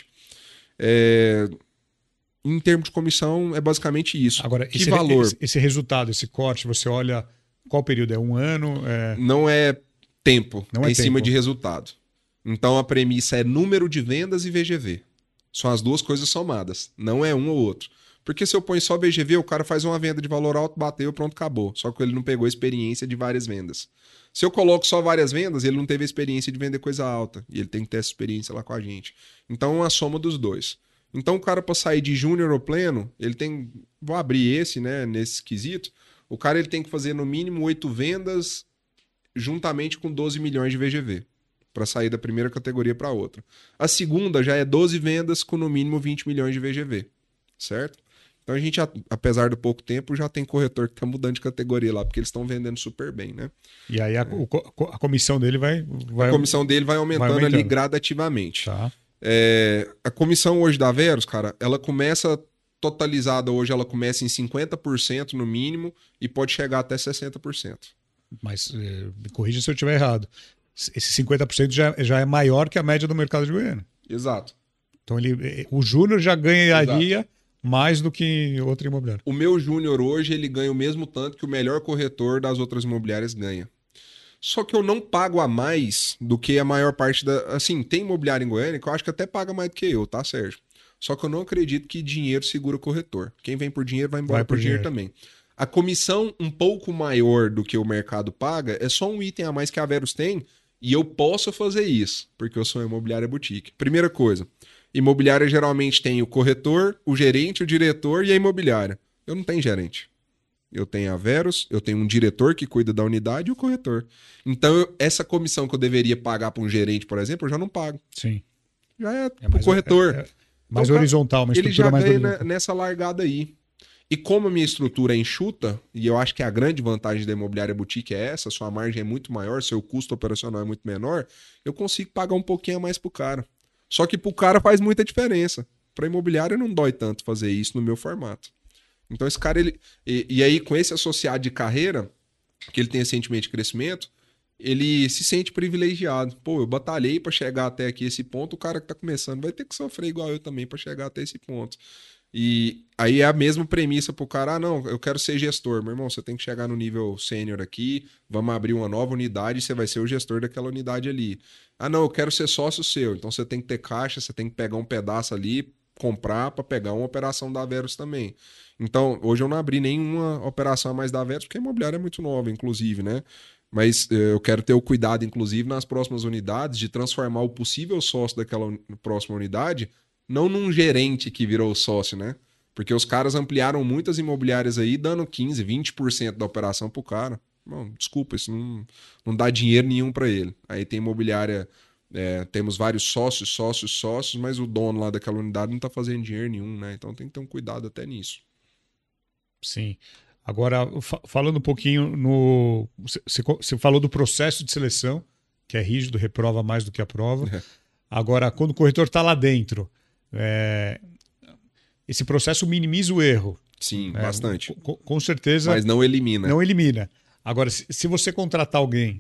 Em termos de comissão, é basicamente isso. Agora, que valor? Esse resultado, esse corte, você olha qual período? É 1 ano? Não é tempo, não é em tempo. Cima de resultado. Então a premissa é número de vendas e VGV. São as 2 coisas somadas. Não é um ou outro. Porque se eu ponho só VGV, o cara faz uma venda de valor alto, bateu, pronto, acabou. Só que ele não pegou a experiência de várias vendas. Se eu coloco só várias vendas, ele não teve a experiência de vender coisa alta. E ele tem que ter essa experiência lá com a gente. Então é uma soma dos 2. Então o cara para sair de júnior ou pleno, ele tem... Vou abrir esse, né, nesse quesito. O cara ele tem que fazer no mínimo 8 vendas juntamente com 12 milhões de VGV. Para sair da primeira categoria para outra. A segunda já é 12 vendas com no mínimo 20 milhões de VGV. Certo? Então a gente, apesar do pouco tempo, já tem corretor que está mudando de categoria lá, porque eles estão vendendo super bem, né? E aí a comissão dele vai... A comissão dele vai aumentando ali gradativamente. Tá. A comissão hoje da Verus, cara, ela começa totalizada hoje, ela começa em 50% no mínimo e pode chegar até 60%. Mas me corrija se eu estiver errado. Esse 50% já é maior que a média do mercado de Goiânia. Exato. Então o júnior já ganharia mais do que outra imobiliária. O meu júnior hoje, ele ganha o mesmo tanto que o melhor corretor das outras imobiliárias ganha. Só que eu não pago a mais do que a maior parte da... Assim, tem imobiliária em Goiânia que eu acho que até paga mais do que eu, tá, Sérgio? Só que eu não acredito que dinheiro segura o corretor. Quem vem por dinheiro vai embora por dinheiro também. A comissão um pouco maior do que o mercado paga é só um item a mais que a Verus tem e eu posso fazer isso, porque eu sou uma imobiliária boutique. Primeira coisa, imobiliária geralmente tem o corretor, o gerente, o diretor e a imobiliária. Eu não tenho gerente. Eu tenho a Verus, eu tenho um diretor que cuida da unidade e o corretor. Então, essa comissão que eu deveria pagar para um gerente, por exemplo, eu já não pago. Sim. Já é pro corretor. Mais Então, horizontal, uma ele estrutura já mais ganha horizontal. nessa largada aí. E como a minha estrutura é enxuta, e eu acho que a grande vantagem da imobiliária boutique é essa, sua margem é muito maior, seu custo operacional é muito menor, eu consigo pagar um pouquinho a mais pro cara. Só que pro cara faz muita diferença. Pra imobiliária não dói tanto fazer isso no meu formato. Então esse cara, ele... E aí com esse associado de carreira, que ele tem esse sentimento de crescimento, ele se sente privilegiado. Pô, eu batalhei pra chegar até aqui esse ponto, o cara que tá começando vai ter que sofrer igual eu também pra chegar até esse ponto. E aí é a mesma premissa pro cara, não, eu quero ser gestor. Meu irmão, você tem que chegar no nível sênior aqui, vamos abrir uma nova unidade e você vai ser o gestor daquela unidade ali. Não, eu quero ser sócio seu. Então você tem que ter caixa, você tem que pegar um pedaço ali, comprar para pegar uma operação da Verus também. Então, hoje eu não abri nenhuma operação a mais da Verus, porque a imobiliária é muito nova, inclusive, né? Mas eu quero ter o cuidado, inclusive, nas próximas unidades, de transformar o possível sócio daquela próxima unidade não num gerente que virou sócio, né? Porque os caras ampliaram muitas imobiliárias aí, dando 15%, 20% da operação pro cara. Bom, desculpa, isso não dá dinheiro nenhum para ele. Aí tem imobiliária, temos vários sócios, mas o dono lá daquela unidade não tá fazendo dinheiro nenhum, né? Então tem que ter um cuidado até nisso. Sim. Agora, falando um pouquinho no... Você falou do processo de seleção, que é rígido, reprova mais do que aprova. Agora, quando o corretor está lá dentro, esse processo minimiza o erro. Sim, bastante. Com certeza. Mas não elimina. Não elimina. Agora, se você contratar alguém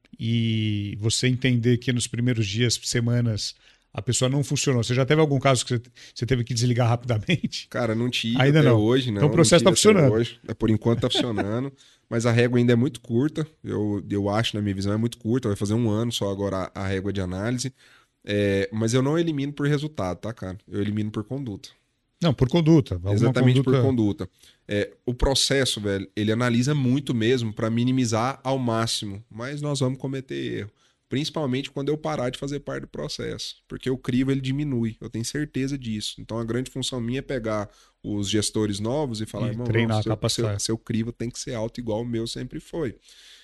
e você entender que nos primeiros dias, semanas, a pessoa não funcionou, você já teve algum caso que você teve que desligar rapidamente? Cara, não tive ainda até não. Hoje. Não, então o processo está funcionando. Hoje. Por enquanto está funcionando. Mas a régua ainda é muito curta. Eu acho, na minha visão, é muito curta. Vai fazer 1 ano só agora a régua de análise. Mas eu não elimino por resultado, tá, cara? Eu elimino por conduta. Não, por conduta. Exatamente por conduta. O processo, velho, ele analisa muito mesmo para minimizar ao máximo. Mas nós vamos cometer erro. Principalmente quando eu parar de fazer parte do processo. Porque o crivo, ele diminui. Eu tenho certeza disso. Então a grande função minha é pegar os gestores novos e falar, irmão, seu crivo tem que ser alto igual o meu sempre foi.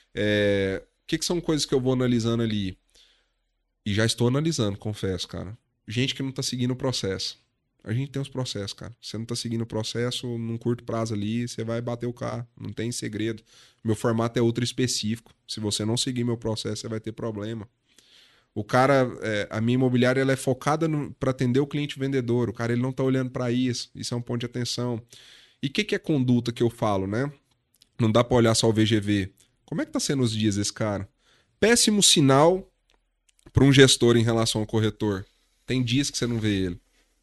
Que são coisas que eu vou analisando ali? E já estou analisando, confesso, cara. Gente que não tá seguindo o processo. A gente tem os processos, cara. Você não tá seguindo o processo, num curto prazo ali, você vai bater o carro. Não tem segredo. Meu formato é outro específico. Se você não seguir meu processo, você vai ter problema. O cara, a minha imobiliária, ela é focada para atender o cliente vendedor. O cara, ele não tá olhando para isso. Isso é um ponto de atenção. E o que é conduta que eu falo, né? Não dá para olhar só o VGV. Como é que tá sendo os dias desse cara? Péssimo sinal para um gestor em relação ao corretor. Tem dias que você não vê ele.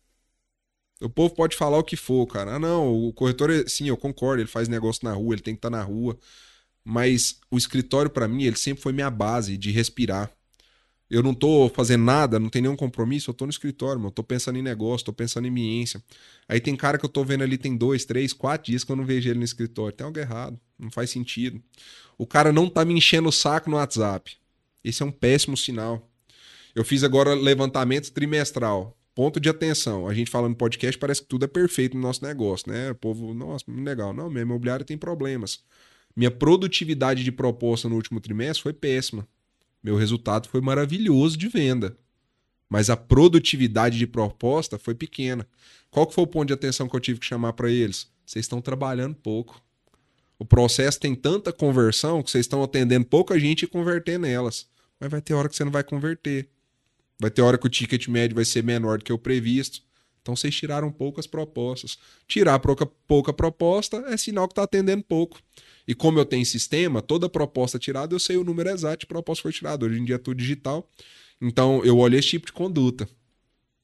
O povo pode falar o que for, cara. Não, o corretor, sim, eu concordo, ele faz negócio na rua, ele tem que estar na rua. Mas o escritório, para mim, ele sempre foi minha base de respirar. Eu não tô fazendo nada, não tem nenhum compromisso, eu tô no escritório, mano. Eu tô pensando em negócio, tô pensando em ambiência. Aí tem cara que eu tô vendo ali, tem 2, 3, 4 dias que eu não vejo ele no escritório. Tem algo errado, não faz sentido. O cara não tá me enchendo o saco no WhatsApp. Esse é um péssimo sinal. Eu fiz agora levantamento trimestral. Ponto de atenção. A gente fala no podcast, parece que tudo é perfeito no nosso negócio, né? O povo, nossa, legal. Não, minha imobiliária tem problemas. Minha produtividade de proposta no último trimestre foi péssima. Meu resultado foi maravilhoso de venda. Mas a produtividade de proposta foi pequena. Qual que foi o ponto de atenção que eu tive que chamar para eles? Vocês estão trabalhando pouco. O processo tem tanta conversão que vocês estão atendendo pouca gente e convertendo elas. Mas vai ter hora que você não vai converter. Vai ter hora que o ticket médio vai ser menor do que o previsto. Então vocês tiraram poucas propostas. Tirar pouca proposta é sinal que está atendendo pouco. E como eu tenho sistema, toda proposta tirada eu sei o número exato de proposta que foi tirada. Hoje em dia é tudo digital. Então eu olho esse tipo de conduta.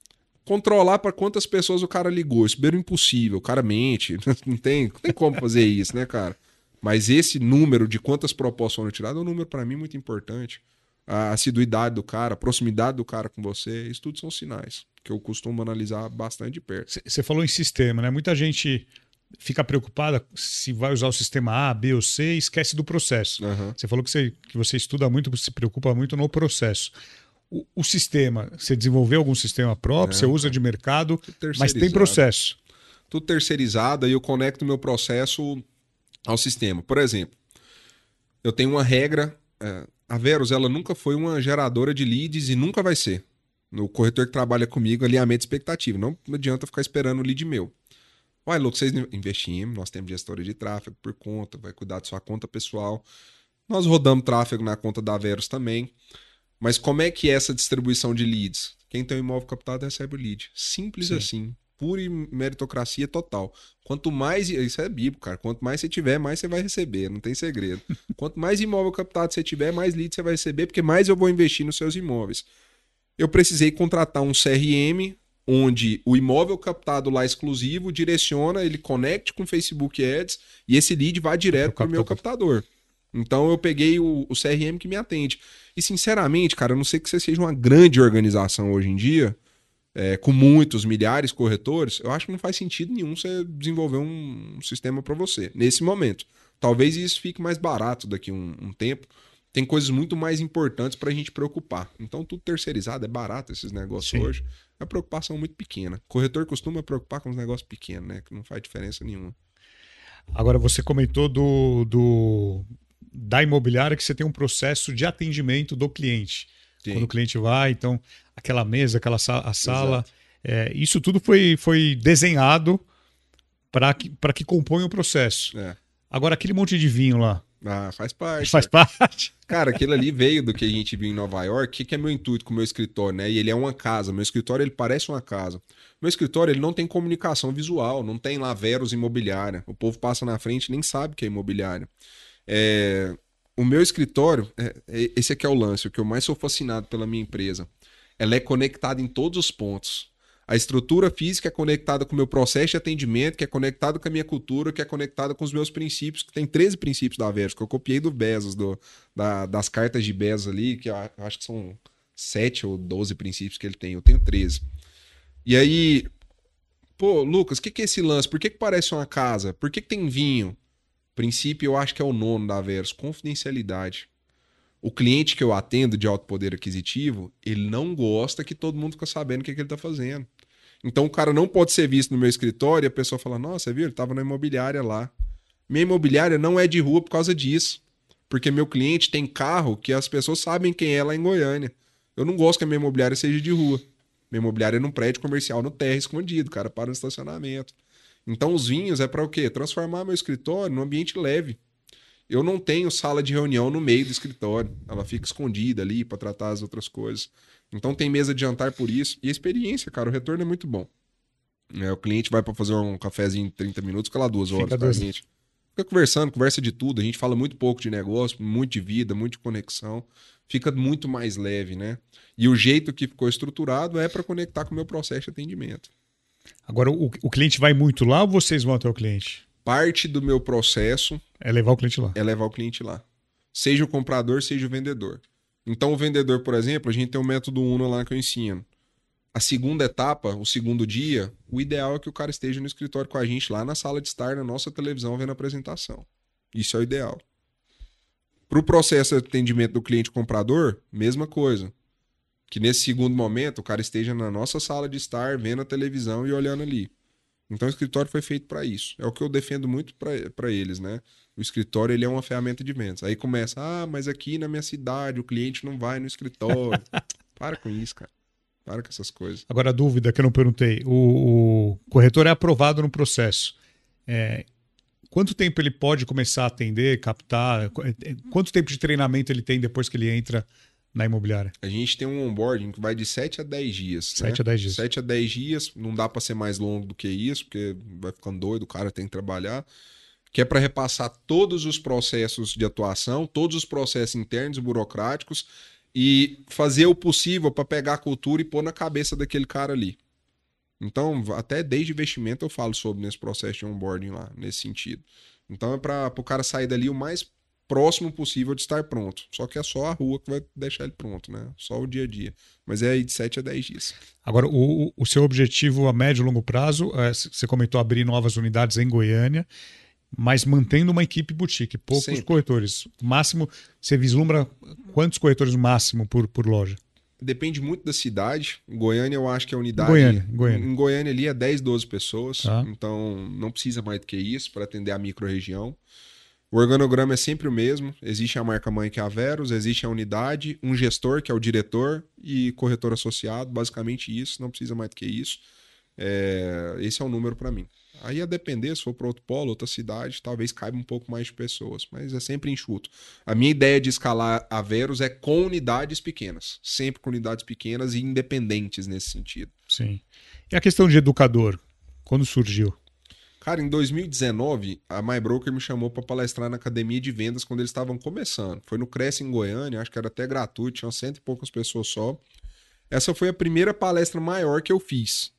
controlar para quantas pessoas o cara ligou. Isso é impossível, o cara mente. Não tem como fazer isso, né, cara? Mas esse número de quantas propostas foram tiradas é um número para mim muito importante. A assiduidade do cara, a proximidade do cara com você, isso tudo são sinais que eu costumo analisar bastante de perto. Você falou em sistema, né? Muita gente fica preocupada se vai usar o sistema A, B ou C e esquece do processo. Você falou que você estuda muito, se preocupa muito no processo. O sistema, você desenvolveu algum sistema próprio, você usa de mercado, mas tem processo. Tudo terceirizado e eu conecto o meu processo ao sistema. Por exemplo, eu tenho uma regra, a Verus ela nunca foi uma geradora de leads e nunca vai ser. No corretor que trabalha comigo, alinhamento de expectativa. Não adianta ficar esperando o lead meu. Uai, Lucas, vocês investimos, nós temos gestora de tráfego por conta, vai cuidar da sua conta pessoal. Nós rodamos tráfego na conta da Verus também. Mas como é que é essa distribuição de leads? Quem tem um imóvel captado recebe o lead. Simples assim. Pura meritocracia total. Quanto mais... Isso é bíblico, cara. Quanto mais você tiver, mais você vai receber. Não tem segredo. Quanto mais imóvel captado você tiver, mais lead você vai receber, porque mais eu vou investir nos seus imóveis. Eu precisei contratar um CRM, onde o imóvel captado lá exclusivo direciona, ele conecte com o Facebook Ads e esse lead vai direto para o meu captador. Então eu peguei o CRM que me atende. E sinceramente, cara, a não sei que você seja uma grande organização hoje em dia, com muitos, milhares de corretores, eu acho que não faz sentido nenhum você desenvolver um sistema para você, nesse momento. Talvez isso fique mais barato daqui a um tempo. Tem coisas muito mais importantes para a gente preocupar. Então tudo terceirizado, é barato esses negócios hoje. É uma preocupação muito pequena. Corretor costuma preocupar com os negócios pequenos, né? Que não faz diferença nenhuma. Agora, você comentou da imobiliária que você tem um processo de atendimento do cliente. Sim. Quando o cliente vai, então, aquela mesa, a sala, isso tudo foi desenhado para que compõe o processo. Agora, aquele monte de vinho lá. Faz parte. Faz parte. Cara, aquilo ali veio do que a gente viu em Nova York. O que é meu intuito com o meu escritório, né? E ele é uma casa. Meu escritório, ele parece uma casa. Meu escritório, ele não tem comunicação visual. Não tem lá Verus imobiliária. O povo passa na frente e nem sabe que é imobiliária. O meu escritório, esse aqui é o lance, o que eu mais sou fascinado pela minha empresa. Ela é conectada em todos os pontos. A estrutura física é conectada com o meu processo de atendimento, que é conectada com a minha cultura, que é conectada com os meus princípios, que tem 13 princípios da Verus, que eu copiei do Bezos, das cartas de Bezos ali, que eu acho que são 7 ou 12 princípios que ele tem, eu tenho 13. E aí, pô, Lucas, o que é esse lance? Por que parece uma casa? Por que tem vinho? Princípio, eu acho que é o 9 da Verus, confidencialidade. O cliente que eu atendo de alto poder aquisitivo, ele não gosta que todo mundo fica sabendo o que ele está fazendo. Então o cara não pode ser visto no meu escritório e a pessoa fala, nossa, viu, ele estava na imobiliária lá. Minha imobiliária não é de rua por causa disso. Porque meu cliente tem carro que as pessoas sabem quem é lá em Goiânia. Eu não gosto que a minha imobiliária seja de rua. Minha imobiliária é num prédio comercial no terra escondido, o cara para no estacionamento. Então os vinhos é para o quê? Transformar meu escritório num ambiente leve. Eu não tenho sala de reunião no meio do escritório. Ela fica escondida ali para tratar as outras coisas. Então tem mesa de jantar por isso. E a experiência, cara, o retorno é muito bom. O cliente vai para fazer um cafezinho em 30 minutos, fica lá 2 horas com a gente. Fica conversando, conversa de tudo. A gente fala muito pouco de negócio, muito de vida, muito de conexão. Fica muito mais leve, né? E o jeito que ficou estruturado é para conectar com o meu processo de atendimento. Agora, o cliente vai muito lá ou vocês vão até o cliente? Parte do meu processo é levar o cliente lá. É levar o cliente lá. Seja o comprador, seja o vendedor. Então, o vendedor, por exemplo, a gente tem o método UNA lá que eu ensino. A segunda etapa, o segundo dia, o ideal é que o cara esteja no escritório com a gente, lá na sala de estar, na nossa televisão, vendo a apresentação. Isso é o ideal. Para o processo de atendimento do cliente comprador, mesma coisa. Que nesse segundo momento, o cara esteja na nossa sala de estar, vendo a televisão e olhando ali. Então o escritório foi feito para isso. É o que eu defendo muito para eles, né? O escritório, ele é uma ferramenta de vendas. Aí começa, mas aqui na minha cidade o cliente não vai no escritório. Para com isso, cara. Para com essas coisas. Agora a dúvida que eu não perguntei. O corretor é aprovado no processo. Quanto tempo ele pode começar a atender, captar? Quanto tempo de treinamento ele tem depois que ele entra na imobiliária? A gente tem um onboarding que vai de 7 a 10 dias. 7 a 10 dias. 7 a 10 dias, não dá para ser mais longo do que isso, porque vai ficando doido, o cara tem que trabalhar. Que é para repassar todos os processos de atuação, todos os processos internos e burocráticos e fazer o possível para pegar a cultura e pôr na cabeça daquele cara ali. Então, até desde investimento eu falo sobre nesse processo de onboarding lá, nesse sentido. Então, é para o cara sair dali o mais próximo possível de estar pronto. Só que é só a rua que vai deixar ele pronto, né? Só o dia a dia. Mas é aí de 7 a 10 dias. Agora, o seu objetivo a médio e longo prazo, você comentou abrir novas unidades em Goiânia, mas mantendo uma equipe boutique, poucos Sempre. corretores. Máximo, você vislumbra quantos corretores máximo por loja? Depende muito da cidade. Em Goiânia, eu acho que a unidade... Goiânia. Em Goiânia ali é 10, 12 pessoas. Tá. Então, não precisa mais do que isso para atender a micro-região. O organograma é sempre o mesmo. Existe a marca-mãe, que é a Verus, existe a unidade, um gestor, que é o diretor, e corretor associado. Basicamente isso, não precisa mais do que isso. Esse é o número para mim. Aí, a depender, se for para outro polo, outra cidade, talvez caiba um pouco mais de pessoas, mas é sempre enxuto. A minha ideia de escalar a Verus é com unidades pequenas, sempre com unidades pequenas e independentes nesse sentido. Sim. E a questão de educador, quando surgiu? Cara, em 2019, a MyBroker me chamou para palestrar na academia de vendas quando eles estavam começando. Foi no Cresce em Goiânia, acho que era até gratuito, tinham 100 e poucas pessoas só. Essa foi a primeira palestra maior que eu fiz.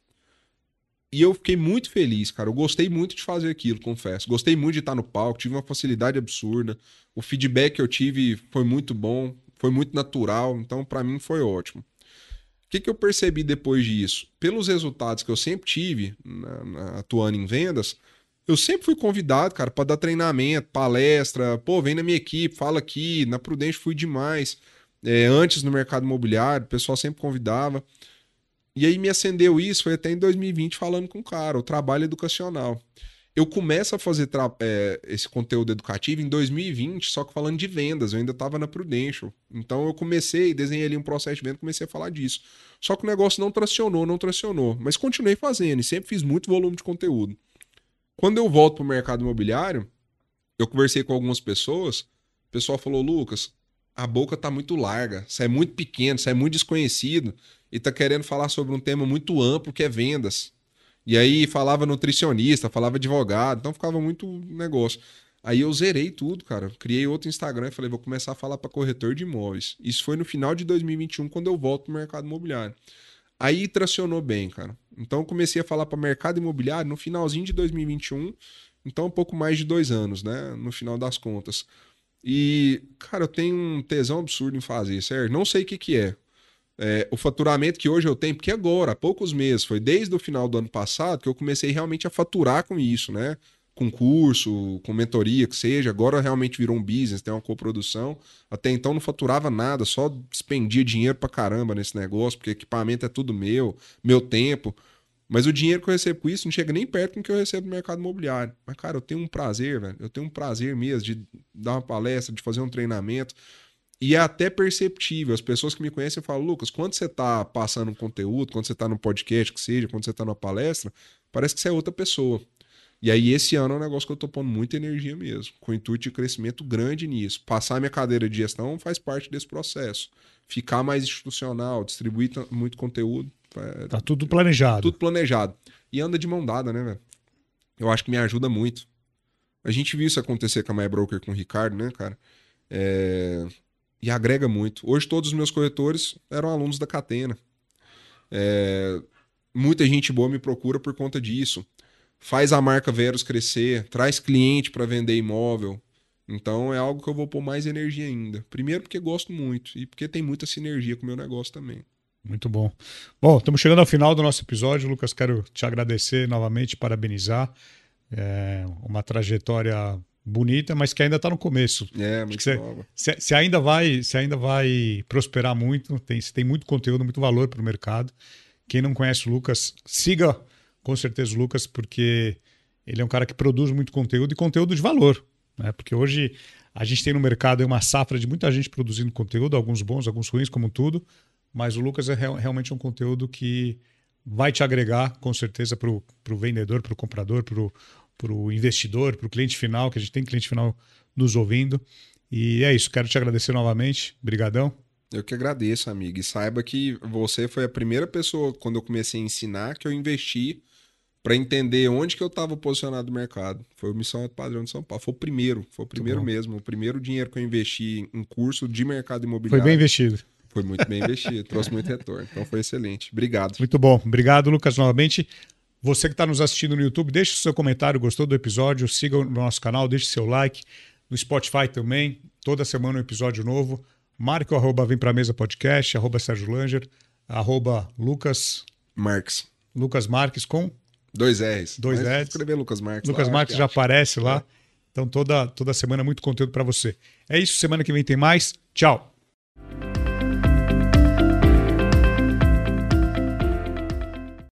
E eu fiquei muito feliz, cara. Eu gostei muito de fazer aquilo, confesso. Gostei muito de estar no palco, tive uma facilidade absurda. O feedback que eu tive foi muito bom, foi muito natural, então para mim foi ótimo. O que eu percebi depois disso? Pelos resultados que eu sempre tive atuando em vendas, eu sempre fui convidado, cara, para dar treinamento, palestra. Pô, vem na minha equipe, fala aqui. Na Prudente fui demais. Antes no mercado imobiliário, o pessoal sempre convidava. E aí me acendeu isso, foi até em 2020 falando com o cara, o trabalho educacional. Eu começo a fazer esse conteúdo educativo em 2020, só que falando de vendas, eu ainda estava na Prudential. Então eu desenhei ali um processo de venda, comecei a falar disso. Só que o negócio não tracionou, mas continuei fazendo e sempre fiz muito volume de conteúdo. Quando eu volto para o mercado imobiliário, eu conversei com algumas pessoas, o pessoal falou, Lucas, a boca tá muito larga, você é muito pequeno, você é muito desconhecido e tá querendo falar sobre um tema muito amplo que é vendas. E aí falava nutricionista, falava advogado, então ficava muito negócio. Aí eu zerei tudo, cara. Criei outro Instagram e falei, vou começar a falar para corretor de imóveis. Isso foi no final de 2021, quando eu volto pro mercado imobiliário. Aí tracionou bem, cara. Então eu comecei a falar para mercado imobiliário no finalzinho de 2021, então um pouco mais de 2 anos, né? No final das contas. E, cara, eu tenho um tesão absurdo em fazer, certo? Não sei o que é. O faturamento que hoje eu tenho, porque agora, há poucos meses, foi desde o final do ano passado que eu comecei realmente a faturar com isso, né? Com curso, com mentoria, que seja. Agora realmente virou um business, tem uma coprodução. Até então não faturava nada, só despendia dinheiro pra caramba nesse negócio, porque equipamento é tudo meu tempo. Mas o dinheiro que eu recebo com isso não chega nem perto do que eu recebo no mercado imobiliário. Mas, cara, eu tenho um prazer, velho. Eu tenho um prazer mesmo de dar uma palestra, de fazer um treinamento. E é até perceptível. As pessoas que me conhecem falam, Lucas, quando você tá passando um conteúdo, quando você tá no podcast, que seja, quando você tá numa palestra, parece que você é outra pessoa. E aí esse ano é um negócio que eu tô pondo muita energia mesmo, com o intuito de crescimento grande nisso. Passar minha cadeira de gestão faz parte desse processo. Ficar mais institucional, distribuir muito conteúdo. Tá tudo planejado. Tudo planejado. E anda de mão dada, né, velho? Eu acho que me ajuda muito. A gente viu isso acontecer com a MyBroker, com o Ricardo, né, cara? E agrega muito. Hoje todos os meus corretores eram alunos da Catena. Muita gente boa me procura por conta disso. Faz a marca Verus crescer, traz cliente para vender imóvel. Então é algo que eu vou pôr mais energia ainda. Primeiro porque gosto muito e porque tem muita sinergia com o meu negócio também. Muito bom. Bom, estamos chegando ao final do nosso episódio. Lucas, quero te agradecer novamente, parabenizar. Uma trajetória bonita, mas que ainda está no começo. Muito nova. Você ainda vai prosperar muito, tem muito conteúdo, muito valor para o mercado. Quem não conhece o Lucas, siga com certeza o Lucas, porque ele é um cara que produz muito conteúdo e conteúdo de valor, né? Porque hoje a gente tem no mercado uma safra de muita gente produzindo conteúdo, alguns bons, alguns ruins, como tudo, mas o Lucas é realmente um conteúdo que vai te agregar, com certeza, para o vendedor, para o comprador, para o investidor, para o cliente final, que a gente tem cliente final nos ouvindo. E é isso, quero te agradecer novamente. Brigadão. Eu que agradeço, amigo. E saiba que você foi a primeira pessoa, quando eu comecei a ensinar, que eu investi para entender onde que eu estava posicionado no mercado. Foi o Missão Alto Padrão de São Paulo. Foi o primeiro mesmo. O primeiro dinheiro que eu investi em curso de mercado imobiliário. Foi bem investido. Foi muito bem investido, trouxe muito retorno. Então foi excelente. Obrigado. Muito bom. Obrigado, Lucas, novamente. Você que está nos assistindo no YouTube, deixe o seu comentário, gostou do episódio, siga o nosso canal, deixe seu like. No Spotify também, toda semana um episódio novo. Marque o @Vem Pra Mesa Podcast, @Sérgio Langer, @Lucas Marques com 2 R's. Dois Mas R's. escrever Lucas Marques. Lucas lá, Marques já acha. aparece lá. Então toda semana muito conteúdo para você. É isso, semana que vem tem mais. Tchau.